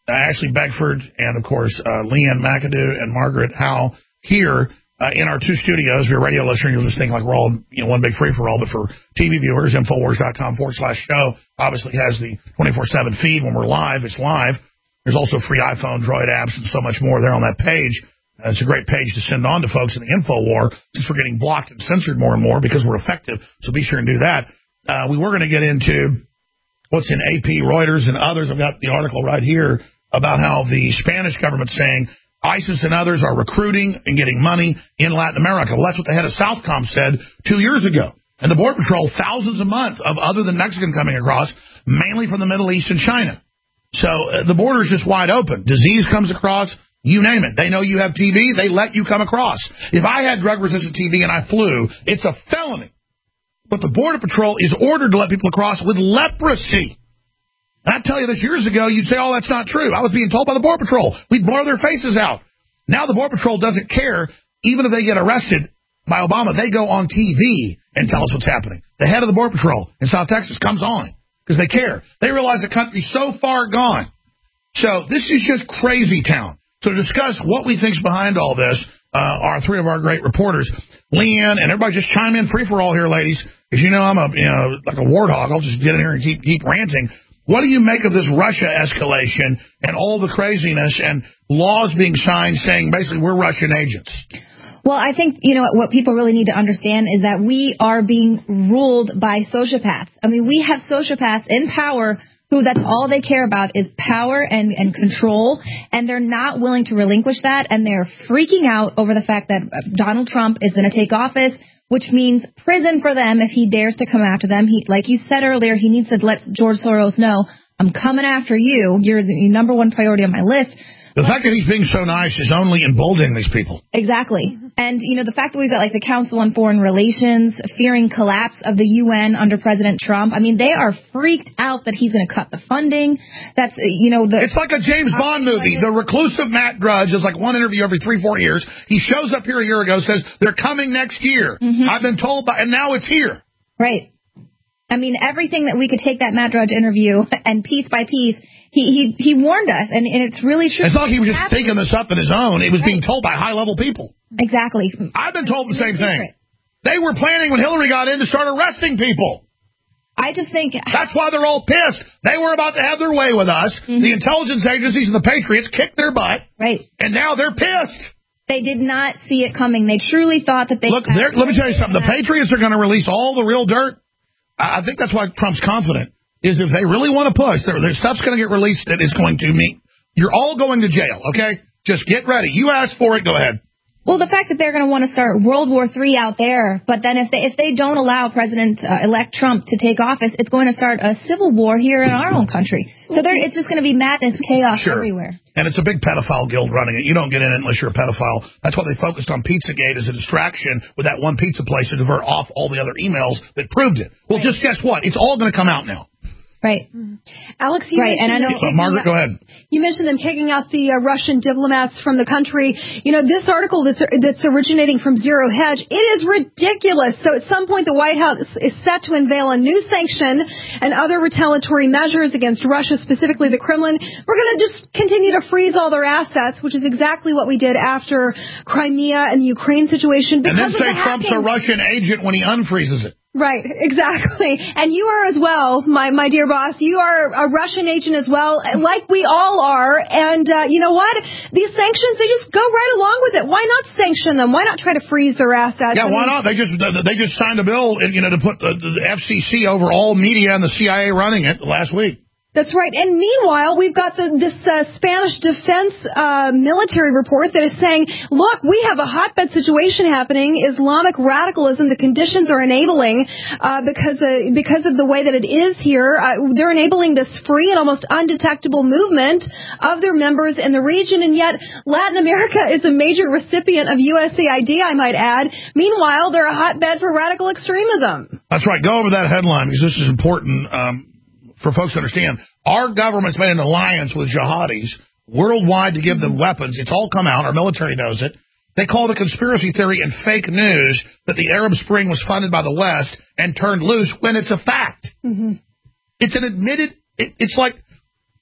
Ashley Beckford, and, of course, uh, Leanne McAdoo and Margaret Howe here uh, in our two studios. If you're a radio listener, you'll just think like we're all, you know, one big free-for-all. But for T V viewers, Infowars.com forward slash show obviously has the twenty-four seven feed. When we're live, it's live. There's also free iPhone, Droid apps, and so much more there on that page. Uh, it's a great page to send on to folks in the info war, since we're getting blocked and censored more and more because we're effective. So be sure and do that. Uh, we were going to get into what's in A P, Reuters, and others. I've got the article right here about how the Spanish government's saying ISIS and others are recruiting and getting money in Latin America. Well, that's what the head of Southcom said two years ago. And the Border Patrol, thousands a month of other than Mexican coming across, mainly from the Middle East and China. So uh, the border is just wide open. Disease comes across, you name it. They know you have T V, they let you come across. If I had drug-resistant T V and I flew, it's a felony. But the Border Patrol is ordered to let people across with leprosy. And I tell you this, years ago, you'd say, oh, that's not true. I was being told by the Border Patrol. We'd blur their faces out. Now the Border Patrol doesn't care. Even if they get arrested by Obama, they go on T V and tell us what's happening. The head of the Border Patrol in South Texas comes on because they care. They realize the country's so far gone. So this is just crazy town. So to discuss what we think's behind all this uh, are three of our great reporters, Leanne, and everybody just chime in free for all here, ladies. As you know, I'm a you know like a warthog. I'll just get in here and keep keep ranting. What do you make of this Russia escalation and all the craziness and laws being signed saying basically we're Russian agents? Well, I think, you know, what people really need to understand is that we are being ruled by sociopaths. I mean, we have sociopaths in power who that's all they care about is power and, and control, and they're not willing to relinquish that, and they're freaking out over the fact that Donald Trump is going to take office, which means prison for them if he dares to come after them. He, like you said earlier, he needs to let George Soros know, I'm coming after you. You're the number one priority on my list. The fact that he's being so nice is only emboldening these people. Exactly. And, you know, the fact that we've got, like, the Council on Foreign Relations fearing collapse of the U N under President Trump, I mean, they are freaked out that he's going to cut the funding. That's, you know, the... It's like a James Bond movie. The reclusive Matt Drudge is like one interview every three, four years. He shows up here a year ago, says, they're coming next year. Mm-hmm. I've been told, by, and now it's here. Right. I mean, everything that we could take that Matt Drudge interview and piece by piece... He, he he warned us, and, and it's really true. It's not like he was just thinking this up on his own. It was right. being told by high-level people. Exactly. I've been told the same thing. They were planning when Hillary got in to start arresting people. I just think... That's why they're all pissed. They were about to have their way with us. Mm-hmm. The intelligence agencies and the Patriots kicked their butt. Right. And now they're pissed. They did not see it coming. They truly thought that they... Look, let me tell you something. The Patriots are going to release all the real dirt. I think that's why Trump's confident. Is if they really want to push, their, their stuff's going to get released that is going to mean you're all going to jail, okay? Just get ready. You asked for it. Go ahead. Well, the fact that they're going to want to start World War Three out there, but then if they if they don't allow President-elect uh, Trump to take office, it's going to start a civil war here in our own country. So it's just going to be madness, chaos sure. everywhere. And it's a big pedophile guild running it. You don't get in it unless you're a pedophile. That's why they focused on Pizzagate as a distraction with that one pizza place to divert off all the other emails that proved it. Well, right. just guess what? It's all going to come out now. Right. Mm-hmm. Alex, you right, and I know uh, Margaret, out, go ahead. You mentioned them kicking out the uh, Russian diplomats from the country. You know, this article that's that's originating from Zero Hedge, it is ridiculous. So at some point, the White House is set to unveil a new sanction and other retaliatory measures against Russia, specifically the Kremlin. We're going to just continue to freeze all their assets, which is exactly what we did after Crimea and the Ukraine situation. And then say Trump's a Russian agent when he unfreezes it. Right, exactly. And you are as well, my my dear boss. You are a Russian agent as well, like we all are. And uh, you know what? These sanctions, they just go right along with it. Why not sanction them? Why not try to freeze their assets? Yeah, I mean, why not? They just they just signed a bill, you know, to put the, the F C C over all media and the C I A running it last week. That's right. And meanwhile, we've got the, this uh, Spanish defense uh, military report that is saying, look, we have a hotbed situation happening. Islamic radicalism, the conditions are enabling uh, because, uh, because of the way that it is here. Uh, they're enabling this free and almost undetectable movement of their members in the region. And yet Latin America is a major recipient of U S A I D, I might add. Meanwhile, they're a hotbed for radical extremism. That's right. Go over that headline because this is important. Um, For folks to understand, our government's made an alliance with jihadis worldwide to give them weapons. It's all come out. Our military knows it. They call it a conspiracy theory and fake news that the Arab Spring was funded by the West and turned loose when it's a fact. Mm-hmm. It's an admitted, it, it's like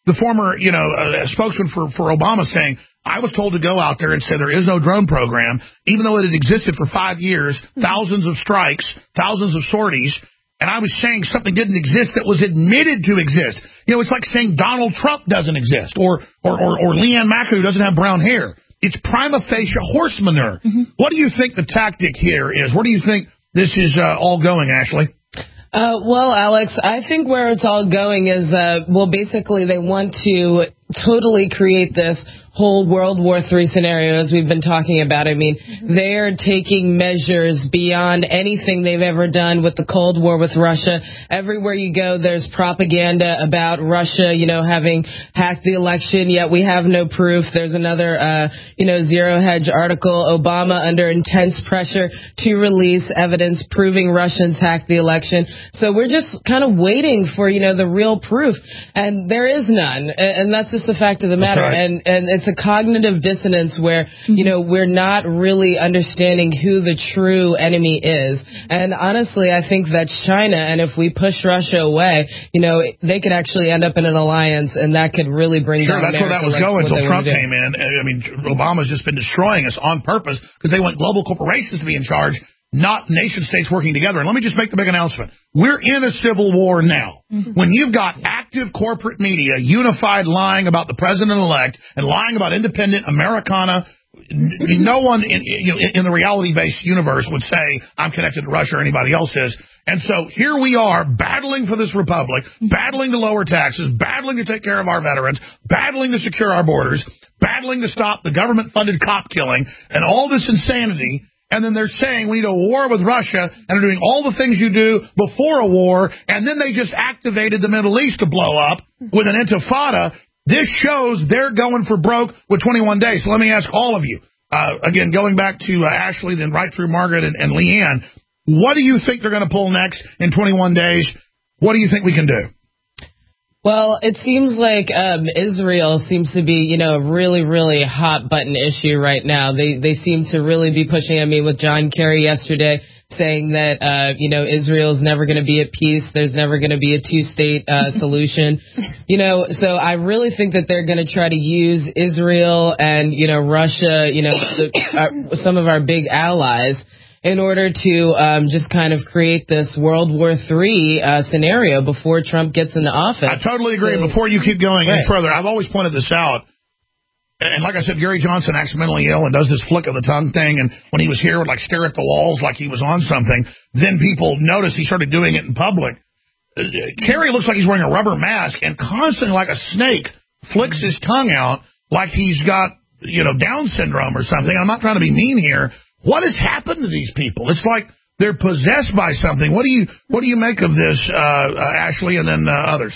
the former, you know, uh, spokesman for, for Obama saying, I was told to go out there and say there is no drone program, even though it had existed for five years, thousands of strikes, thousands of sorties, and I was saying something didn't exist that was admitted to exist. You know, it's like saying Donald Trump doesn't exist, or or, or, or Leanne McAdoo doesn't have brown hair. It's prima facie horse manure. Mm-hmm. What do you think the tactic here is? Where do you think this is uh, all going, Ashley? Uh, well, Alex, I think where it's all going is, uh, well, basically they want to totally create this whole World War Three scenario, as we've been talking about. I mean, mm-hmm. they're taking measures beyond anything they've ever done with the Cold War with Russia. Everywhere you go, there's propaganda about Russia, you know, having hacked the election, yet we have no proof. There's another, uh, you know, Zero Hedge article, Obama under intense pressure to release evidence proving Russians hacked the election. So we're just kind of waiting for, you know, the real proof. And there is none. And that's just the fact of the matter. Right. And, and it's a cognitive dissonance where, you know, we're not really understanding who the true enemy is. And honestly, I think that's China. And if we push Russia away, you know, they could actually end up in an alliance, and that could really bring sure, down that's America where that was like going until Trump came in. I mean, Obama's just been destroying us on purpose because they want global corporations to be in charge, not nation-states working together. And let me just make the big announcement. We're in a civil war now. Mm-hmm. When you've got active corporate media unified lying about the president-elect and lying about independent Americana, no one in, you know, in the reality-based universe would say, I'm connected to Russia or anybody else is. And so here we are battling for this republic, battling to lower taxes, battling to take care of our veterans, battling to secure our borders, battling to stop the government-funded cop killing, and all this insanity. And then they're saying we need a war with Russia, and are doing all the things you do before a war, and then they just activated the Middle East to blow up with an intifada. This shows they're going for broke with twenty-one days. So let me ask all of you, uh, again, going back to uh, Ashley, then right through Margaret and, and Leanne, what do you think they're going to pull next in twenty-one days? What do you think we can do? Well, it seems like um, Israel seems to be, you know, a really, really hot button issue right now. They they seem to really be pushing. I mean, with John Kerry yesterday saying that, uh, you know, Israel's never going to be at peace. There's never going to be a two-state uh, solution. You know, so I really think that they're going to try to use Israel and, you know, Russia, you know, the, uh, some of our big allies, in order to um, just kind of create this World War Three uh, scenario before Trump gets into office. I totally agree. So, before you keep going right. any further, I've always pointed this out. And like I said, Gary Johnson acts mentally ill and does this flick of the tongue thing. And when he was here, would like stare at the walls like he was on something. Then people noticed he started doing it in public. Uh, Kerry looks like he's wearing a rubber mask and constantly, like a snake, flicks his tongue out like he's got, you know, Down syndrome or something. I'm not trying to be mean here. What has happened to these people? It's like they're possessed by something. What do you what do you make of this, uh, uh, Ashley, and then uh, others?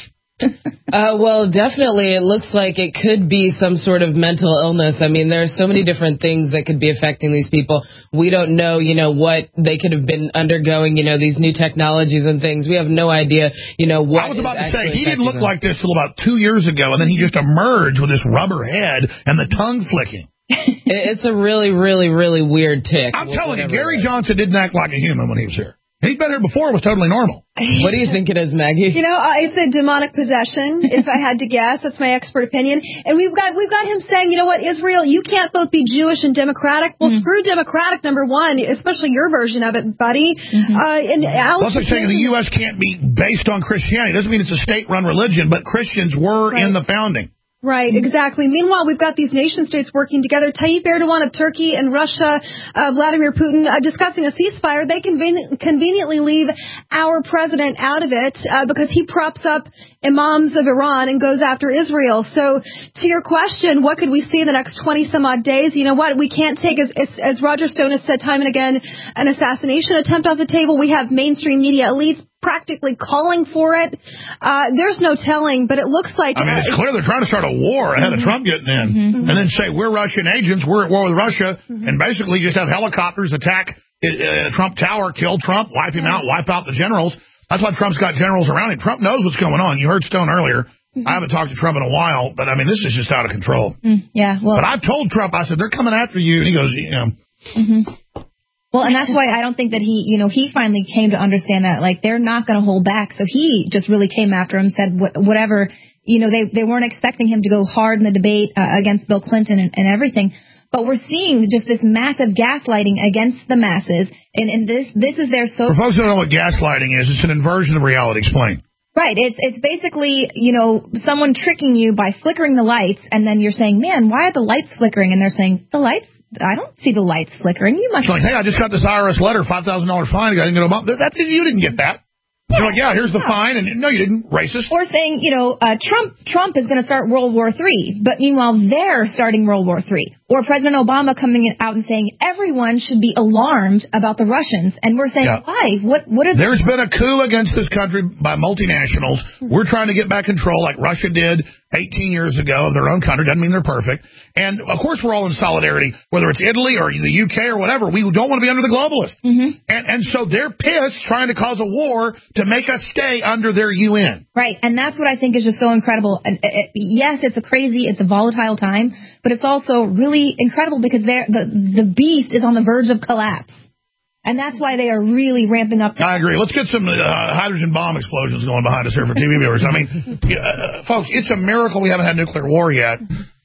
uh, well, definitely, it looks like it could be some sort of mental illness. I mean, there are so many different things that could be affecting these people. We don't know, you know, what they could have been undergoing, you know, these new technologies and things. We have no idea, you know, what I was about to say, he didn't look them. like this till about two years ago, and then he just emerged with this rubber head and the tongue flicking. It's a really, really, really weird tick. I'm telling you, Gary Johnson didn't act like a human when he was here. He'd been here before. It was totally normal. What do you think it is, Maggie? You know, uh, it's a demonic possession, if I had to guess. That's my expert opinion. And we've got we've got him saying, you know what, Israel, you can't both be Jewish and Democratic. Well, mm-hmm. screw Democratic, number one, especially your version of it, buddy. Mm-hmm. Uh, and Alex That's like saying the U S can't be based on Christianity. It doesn't mean it's a state-run religion, but Christians were right. in the founding. Right, exactly. Meanwhile, we've got these nation-states working together. Tayyip Erdogan of Turkey and Russia, uh, Vladimir Putin, uh, discussing a ceasefire. They conven- conveniently leave our president out of it uh, because he props up imams of Iran and goes after Israel. So, to your question, what could we see in the next twenty-some-odd days? You know what? We can't take, as, as, as Roger Stone has said time and again, an assassination attempt off the table. We have mainstream media elites practically calling for it. Uh, there's no telling, but it looks like... I mean, it's uh, clear they're trying to start a war ahead mm-hmm. of Trump getting in. Mm-hmm. And then say, we're Russian agents, we're at war with Russia, mm-hmm. and basically just have helicopters attack uh, Trump Tower, kill Trump, wipe him out, wipe out the generals. That's why Trump's got generals around him. Trump knows what's going on. You heard Stone earlier. Mm-hmm. I haven't talked to Trump in a while, but, I mean, this is just out of control. Mm, yeah, well... But I've told Trump, I said, they're coming after you. And he goes, you know... Mm-hmm. Well, and that's why I don't think that he, you know, he finally came to understand that, like, they're not going to hold back. So he just really came after him, said wh- whatever, you know, they they weren't expecting him to go hard in the debate uh, against Bill Clinton and, and everything. But we're seeing just this massive gaslighting against the masses, and, and this this is their social... For folks who don't know what gaslighting is, it's an inversion of reality. Explain. Right. It's it's basically, you know, someone tricking you by flickering the lights, and then you're saying, man, why are the lights flickering? And they're saying, the lights? I don't see the lights flickering. You must... It's like, hey, I just got this I R S letter, five thousand dollars fine. I didn't get a bump. That's it. You didn't get that. You're like, yeah, here's the yeah. fine. And no, you didn't. Racist. Or saying, you know, uh, Trump Trump is going to start World War Three, but meanwhile they're starting World War Three. Or President Obama coming out and saying everyone should be alarmed about the Russians. And we're saying, yeah. why? What What are There's been a coup against this country by multinationals. We're trying to get back control like Russia did eighteen years ago of their own country. Doesn't mean they're perfect. And, of course, we're all in solidarity, whether it's Italy or the U K or whatever. We don't want to be under the globalists. Mm-hmm. And, and so they're pissed trying to cause a war to make us stay under their U N. Right. And that's what I think is just so incredible. And it, yes, it's a crazy, it's a volatile time, but it's also really incredible because they're, the, the beast is on the verge of collapse. And that's why they are really ramping up. I agree. Let's get some uh, hydrogen bomb explosions going behind us here for T V viewers. I mean, uh, folks, it's a miracle we haven't had nuclear war yet.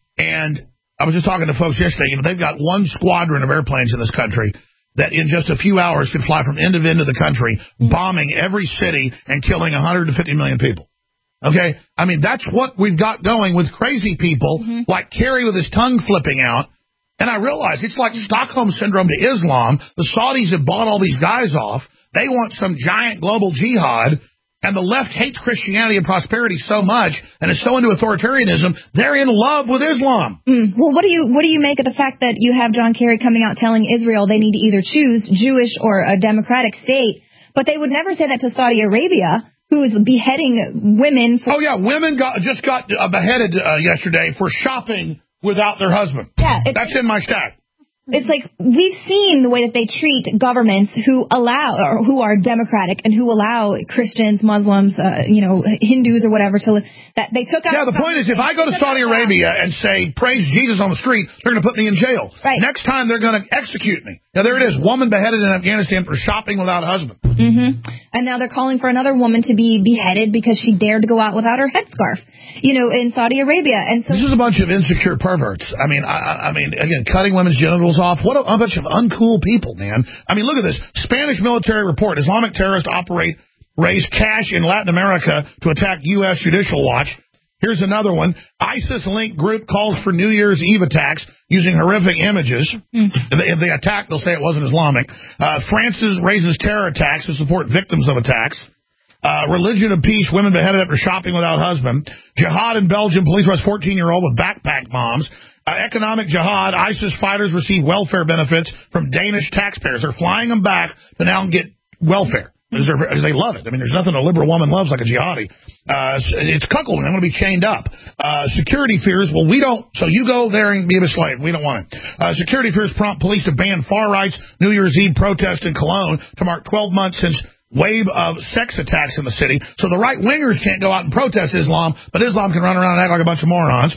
And I was just talking to folks yesterday. You know, they've got one squadron of airplanes in this country that in just a few hours could fly from end to end of the country, bombing every city and killing one hundred fifty million people. Okay? I mean, that's what we've got going with crazy people mm-hmm. like Kerry with his tongue flipping out. And I realize it's like Stockholm Syndrome to Islam. The Saudis have bought all these guys off. They want some giant global jihad. And the left hates Christianity and prosperity so much and is so into authoritarianism, they're in love with Islam. Mm. Well, what do you what do you make of the fact that you have John Kerry coming out telling Israel they need to either choose Jewish or a democratic state, but they would never say that to Saudi Arabia, who is beheading women. For- oh, yeah, women got just got uh, beheaded uh, yesterday for shopping without their husband. Yeah, That's in my stack. It's like we've seen the way that they treat governments who allow or who are democratic and who allow Christians, Muslims, uh, you know, Hindus or whatever to that they took out. Yeah, the point is if I go to Saudi Arabia and say praise Jesus on the street, they're going to put me in jail. Right. Next time they're going to execute me. Now there it is, woman beheaded in Afghanistan for shopping without a husband. Mm-hmm. And now they're calling for another woman to be beheaded because she dared to go out without her headscarf. You know, in Saudi Arabia. And so this is a bunch of insecure perverts. I mean, I, I mean, again, cutting women's genitals off. What a, a bunch of uncool people, man. I mean, look at this. Spanish military report. Islamic terrorists operate, raise cash in Latin America to attack U S Judicial Watch. Here's another one. ISIS-linked group calls for New Year's Eve attacks using horrific images. Mm. If, they, if they attack, they'll say it wasn't Islamic. Uh, France raises terror attacks to support victims of attacks. Uh, religion of peace, women beheaded after shopping without husband. Jihad in Belgium, police arrest fourteen-year-old with backpack bombs. Uh, economic jihad, ISIS fighters receive welfare benefits from Danish taxpayers. They're flying them back to now get welfare because they love it. I mean, there's nothing a liberal woman loves like a jihadi. Uh, it's cuckolding. I'm going to be chained up. Uh, security fears, well, we don't, so you go there and be a slave. We don't want it. Uh, security fears prompt police to ban far right's New Year's Eve protest in Cologne to mark twelve months since wave of sex attacks in the city. So the right-wingers can't go out and protest Islam, but Islam can run around and act like a bunch of morons.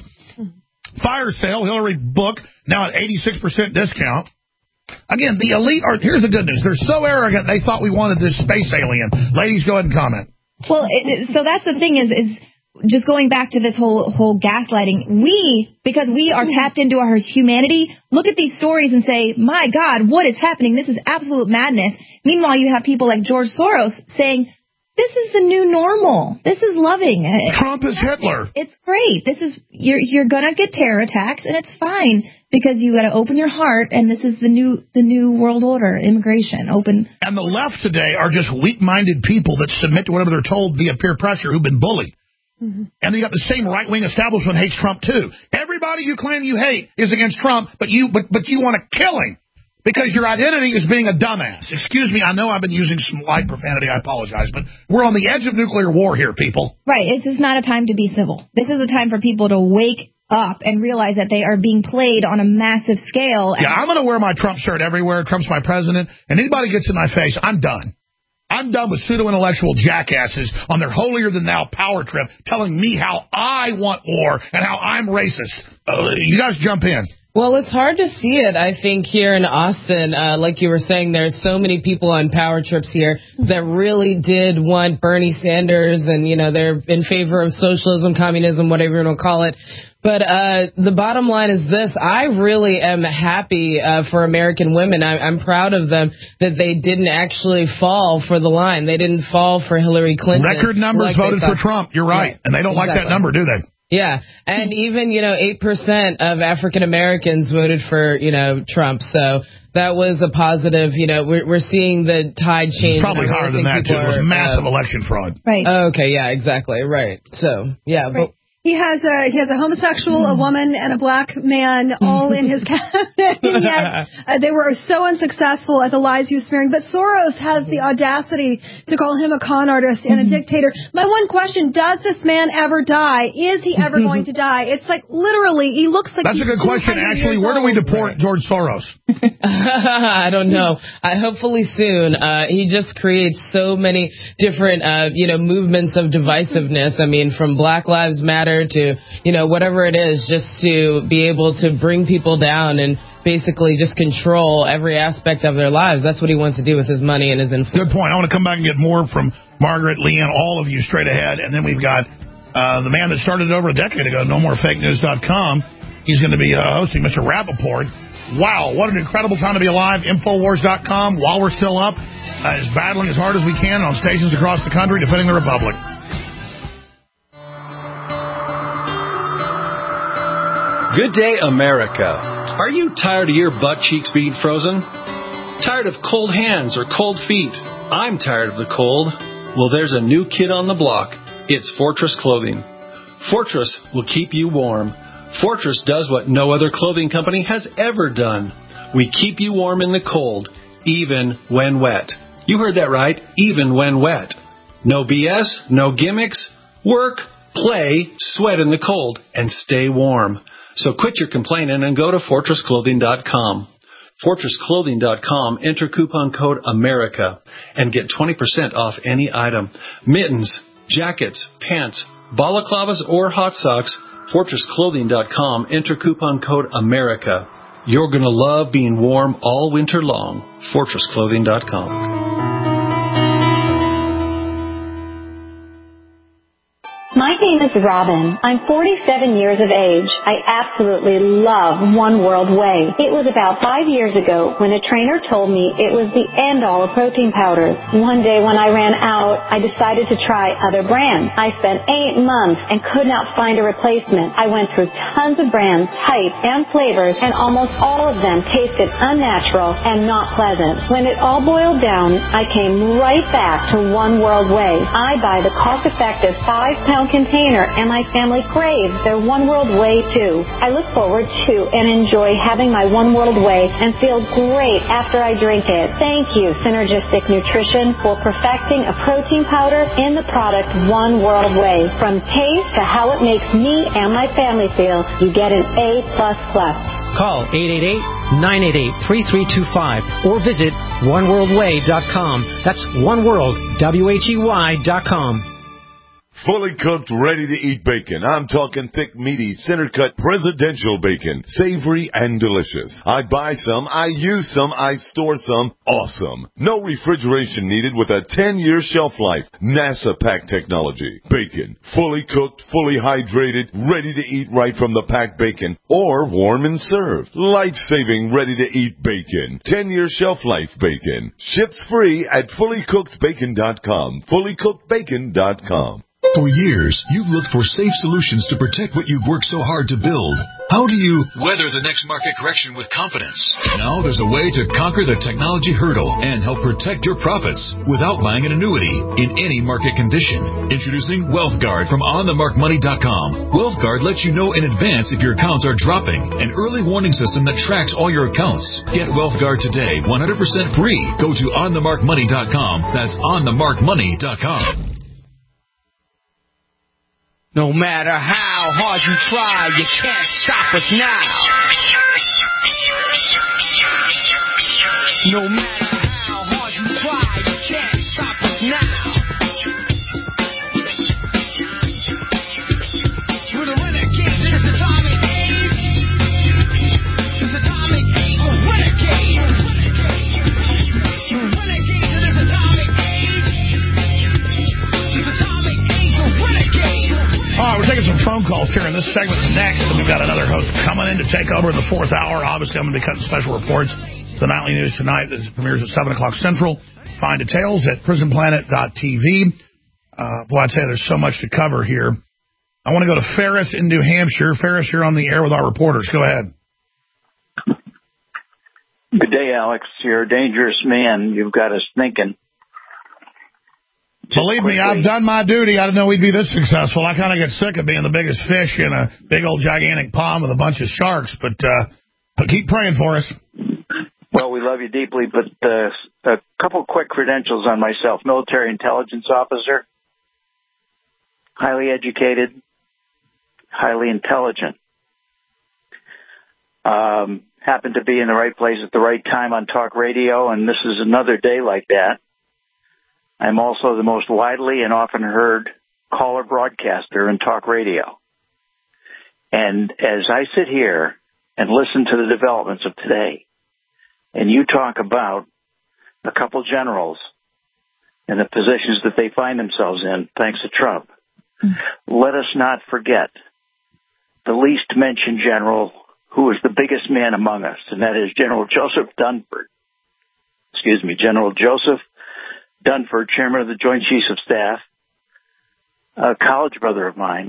Fire sale, Hillary book, now at eighty-six percent discount. Again, the elite are, here's the good news. They're so arrogant, they thought we wanted this space alien. Ladies, go ahead and comment. Well, it, so that's the thing is, is just going back to this whole whole gaslighting. We, because we are tapped into our humanity, look at these stories and say, my God, what is happening? This is absolute madness. Meanwhile, you have people like George Soros saying, this is the new normal. This is loving. Trump is Hitler. It's great. This is you're you're gonna get terror attacks, and it's fine because you got to open your heart. And this is the new the new world order, immigration, open. And the left today are just weak-minded people that submit to whatever they're told via peer pressure, who've been bullied. Mm-hmm. And you got the same right-wing establishment hates Trump too. Everybody you claim you hate is against Trump, but you but but you want to kill him. Because your identity is being a dumbass. Excuse me, I know I've been using some light profanity, I apologize, but we're on the edge of nuclear war here, people. Right, this is not a time to be civil. This is a time for people to wake up and realize that they are being played on a massive scale. Yeah, I'm going to wear my Trump shirt everywhere. Trump's my president. And anybody gets in my face, I'm done. I'm done with pseudo-intellectual jackasses on their holier-than-thou power trip telling me how I want war and how I'm racist. Uh, you guys jump in. Well, it's hard to see it, I think, here in Austin. Uh, like you were saying, there's so many people on power trips here that really did want Bernie Sanders, and, you know, they're in favor of socialism, communism, whatever you want to call it. But uh, the bottom line is this. I really am happy uh, for American women. I, I'm proud of them that they didn't actually fall for the line. They didn't fall for Hillary Clinton. Record numbers like voted for Trump. You're right. right. And they don't exactly. like that number, do they? Yeah, and even, you know, eight percent of African Americans voted for, you know, Trump. So that was a positive. You know, we're, we're seeing the tide change. It's probably higher than that, too. It was massive uh, election fraud. Right. Oh, okay, yeah, exactly, right. So, yeah, right. but... He has a he has a homosexual, a woman, and a black man all in his cabinet, and yet uh, they were so unsuccessful at the lies he was smearing. But Soros has the audacity to call him a con artist and a dictator. My one question, does this man ever die? Is he ever going to die? It's like, literally, he looks like That's he's a good question. Actually, where do we deport George Soros? I don't know. I, hopefully soon. Uh, he just creates so many different, uh, you know, movements of divisiveness. I mean, from Black Lives Matter to, you know, whatever it is, just to be able to bring people down and basically just control every aspect of their lives. That's what he wants to do with his money and his influence. Good point. I want to come back and get more from Margaret, Leanne, all of you straight ahead. And then we've got uh, the man that started it over a decade ago, no more fake news dot com. He's going to be uh, hosting Mister Rappaport. Wow, what an incredible time to be alive. Infowars dot com, while we're still up, uh, is battling as hard as we can on stations across the country defending the Republic. Good day, America. Are you tired of your butt cheeks being frozen? Tired of cold hands or cold feet? I'm tired of the cold. Well, there's a new kid on the block. It's Fortress Clothing. Fortress will keep you warm. Fortress does what no other clothing company has ever done. We keep you warm in the cold, even when wet. You heard that right, even when wet. No B S, no gimmicks. Work, play, sweat in the cold, and stay warm. So quit your complaining and go to Fortress Clothing dot com. Fortress Clothing dot com, enter coupon code AMERICA and get twenty percent off any item. Mittens, jackets, pants, balaclavas, or hot socks. Fortress Clothing dot com, enter coupon code AMERICA. You're going to love being warm all winter long. Fortress Clothing dot com. My name is Robin. I'm forty-seven years of age. I absolutely love One World Whey. It was about five years ago when a trainer told me it was the end-all of protein powders. One day when I ran out, I decided to try other brands. I spent eight months and could not find a replacement. I went through tons of brands, types, and flavors, and almost all of them tasted unnatural and not pleasant. When it all boiled down, I came right back to One World Whey. I buy the cost-effective five-pound container, and my family craves their One World Whey too. I look forward to and enjoy having my One World Whey and feel great after I drink it. Thank you, Synergistic Nutrition, for perfecting a protein powder in the product One World Whey. From taste to how it makes me and my family feel, you get an A plus plus. Call eight eight eight, nine eight eight, three three two five or visit one world way dot com. That's One World, W H E Y dot com. Fully cooked, ready-to-eat bacon. I'm talking thick, meaty, center-cut presidential bacon. Savory and delicious. I buy some, I use some, I store some. Awesome. No refrigeration needed with a ten-year shelf life. NASA pack technology. Bacon. Fully cooked, fully hydrated, ready to eat right from the packed bacon. Or warm and served. Life-saving, ready-to-eat bacon. ten-year shelf life bacon. Ships free at fully cooked bacon dot com. fully cooked bacon dot com. For years, you've looked for safe solutions to protect what you've worked so hard to build. How do you weather the next market correction with confidence? Now there's a way to conquer the technology hurdle and help protect your profits without buying an annuity in any market condition. Introducing WealthGuard from on the mark money dot com. WealthGuard lets you know in advance if your accounts are dropping. An early warning system that tracks all your accounts. Get WealthGuard today, one hundred percent free. Go to on the mark money dot com. That's on the mark money dot com. No matter how hard you try, you can't stop us now. No matter how hard you try, you can't stop us now. We're the renegades in this atomic age. phone calls here in this segment next. And we've got another host coming in to take over in the fourth hour. Obviously, I'm going to be cutting special reports. The Nightly News tonight that premieres at seven o'clock Central. Find details at prison planet dot t v. Uh, boy, I'd say there's so much to cover here. I want to go to Ferris in New Hampshire. Ferris, you're on the air with our reporters. Go ahead. Good day, Alex. You're a dangerous man. You've got us thinking. Just Believe quickly. me, I've done my duty. I didn't know we'd be this successful. I kind of get sick of being the biggest fish in a big old gigantic pond with a bunch of sharks, but uh, keep praying for us. Well, we love you deeply, but uh, a couple quick credentials on myself. Military intelligence officer, highly educated, highly intelligent. Um, happened to be in the right place at the right time on talk radio, and this is another day like that. I'm also the most widely and often heard caller broadcaster in talk radio. And as I sit here and listen to the developments of today, and you talk about a couple generals and the positions that they find themselves in, thanks to Trump, mm-hmm. let us not forget the least mentioned general who is the biggest man among us, and that is General Joseph Dunford. Excuse me, General Joseph Dunford, chairman of the Joint Chiefs of Staff, a college brother of mine,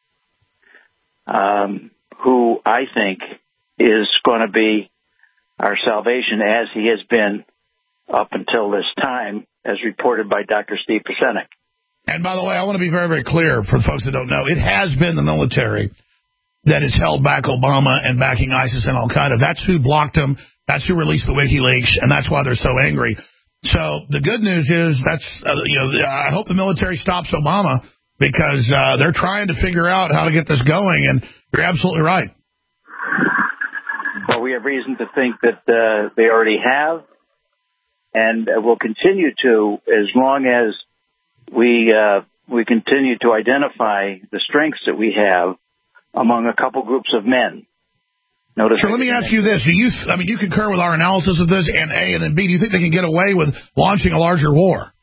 um, who I think is going to be our salvation, as he has been up until this time, as reported by Doctor Steve Pasenik. And by the way, I want to be very, very clear for the folks that don't know, it has been the military that has held back Obama and backing ISIS and Al-Qaeda. That's who blocked them. That's who released the WikiLeaks, and that's why they're so angry. So the good news is that's, uh, you know, I hope the military stops Obama, because uh, they're trying to figure out how to get this going, and you're absolutely right. Well, we have reason to think that uh, they already have, and uh, will continue to, as long as we uh, we continue to identify the strengths that we have among a couple groups of men. Notice sure, let me ask you this. Do you, I mean, you concur with our analysis of this, and A, and then B, do you think they can get away with launching a larger war?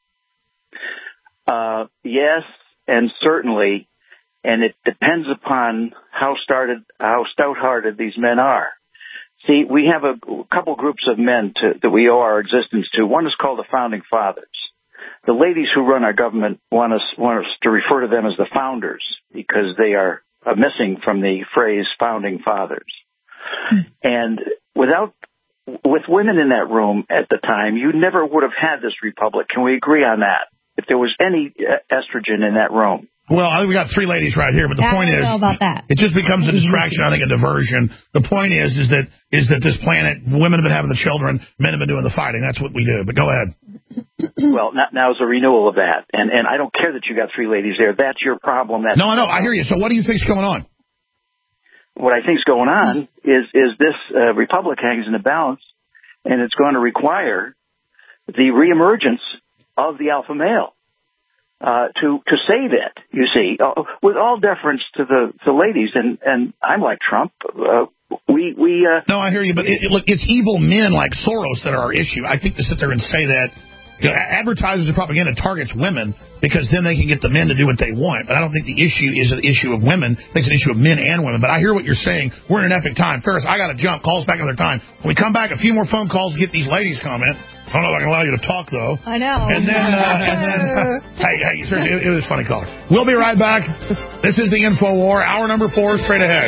Uh, yes, and certainly, and it depends upon how started, how stout-hearted these men are. See, we have a couple groups of men to, that we owe our existence to. One is called the Founding Fathers. The ladies who run our government want us, want us to refer to them as the Founders, because they are uh, missing from the phrase Founding Fathers. And without, with women in that room at the time, you never would have had this republic. Can we agree on that? If there was any estrogen in that room. Well, I think we got three ladies right here, but the I point don't is, know about that. It just becomes a distraction, I think, a diversion. The point is, is that is that this planet, women have been having the children, men have been doing the fighting. That's what we do. But go ahead. Well, now is a renewal of that, and and I don't care that you got three ladies there. That's your problem. That's no, I know. I hear you. So what do you think's going on? What I think's going on is is this uh, republic hangs in the balance, and it's going to require the reemergence of the alpha male. Uh, to, to save it, you see, uh, with all deference to the, the ladies, and, and I'm like Trump, uh, we, we, uh. No, I hear you, but it, it, look, it's evil men like Soros that are our issue. I think to sit there and say that, you know, advertisers and propaganda targets women because then they can get the men to do what they want. But I don't think the issue is an issue of women. I think it's an issue of men and women. But I hear what you're saying. We're in an epic time. Ferris, I got to jump. Call us back another time. When we come back, a few more phone calls to get these ladies comment. I don't know if I can allow you to talk, though. I know. And then, uh, and then uh, hey, hey, seriously, it, it was a funny caller. We'll be right back. This is the Info War. Hour number four, straight ahead.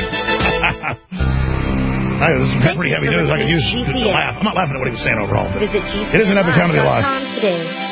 Hey, this is pretty heavy news. I could use to laugh. I'm not laughing at what he was saying overall. But Visit G C N it is an epic time of your life. Today.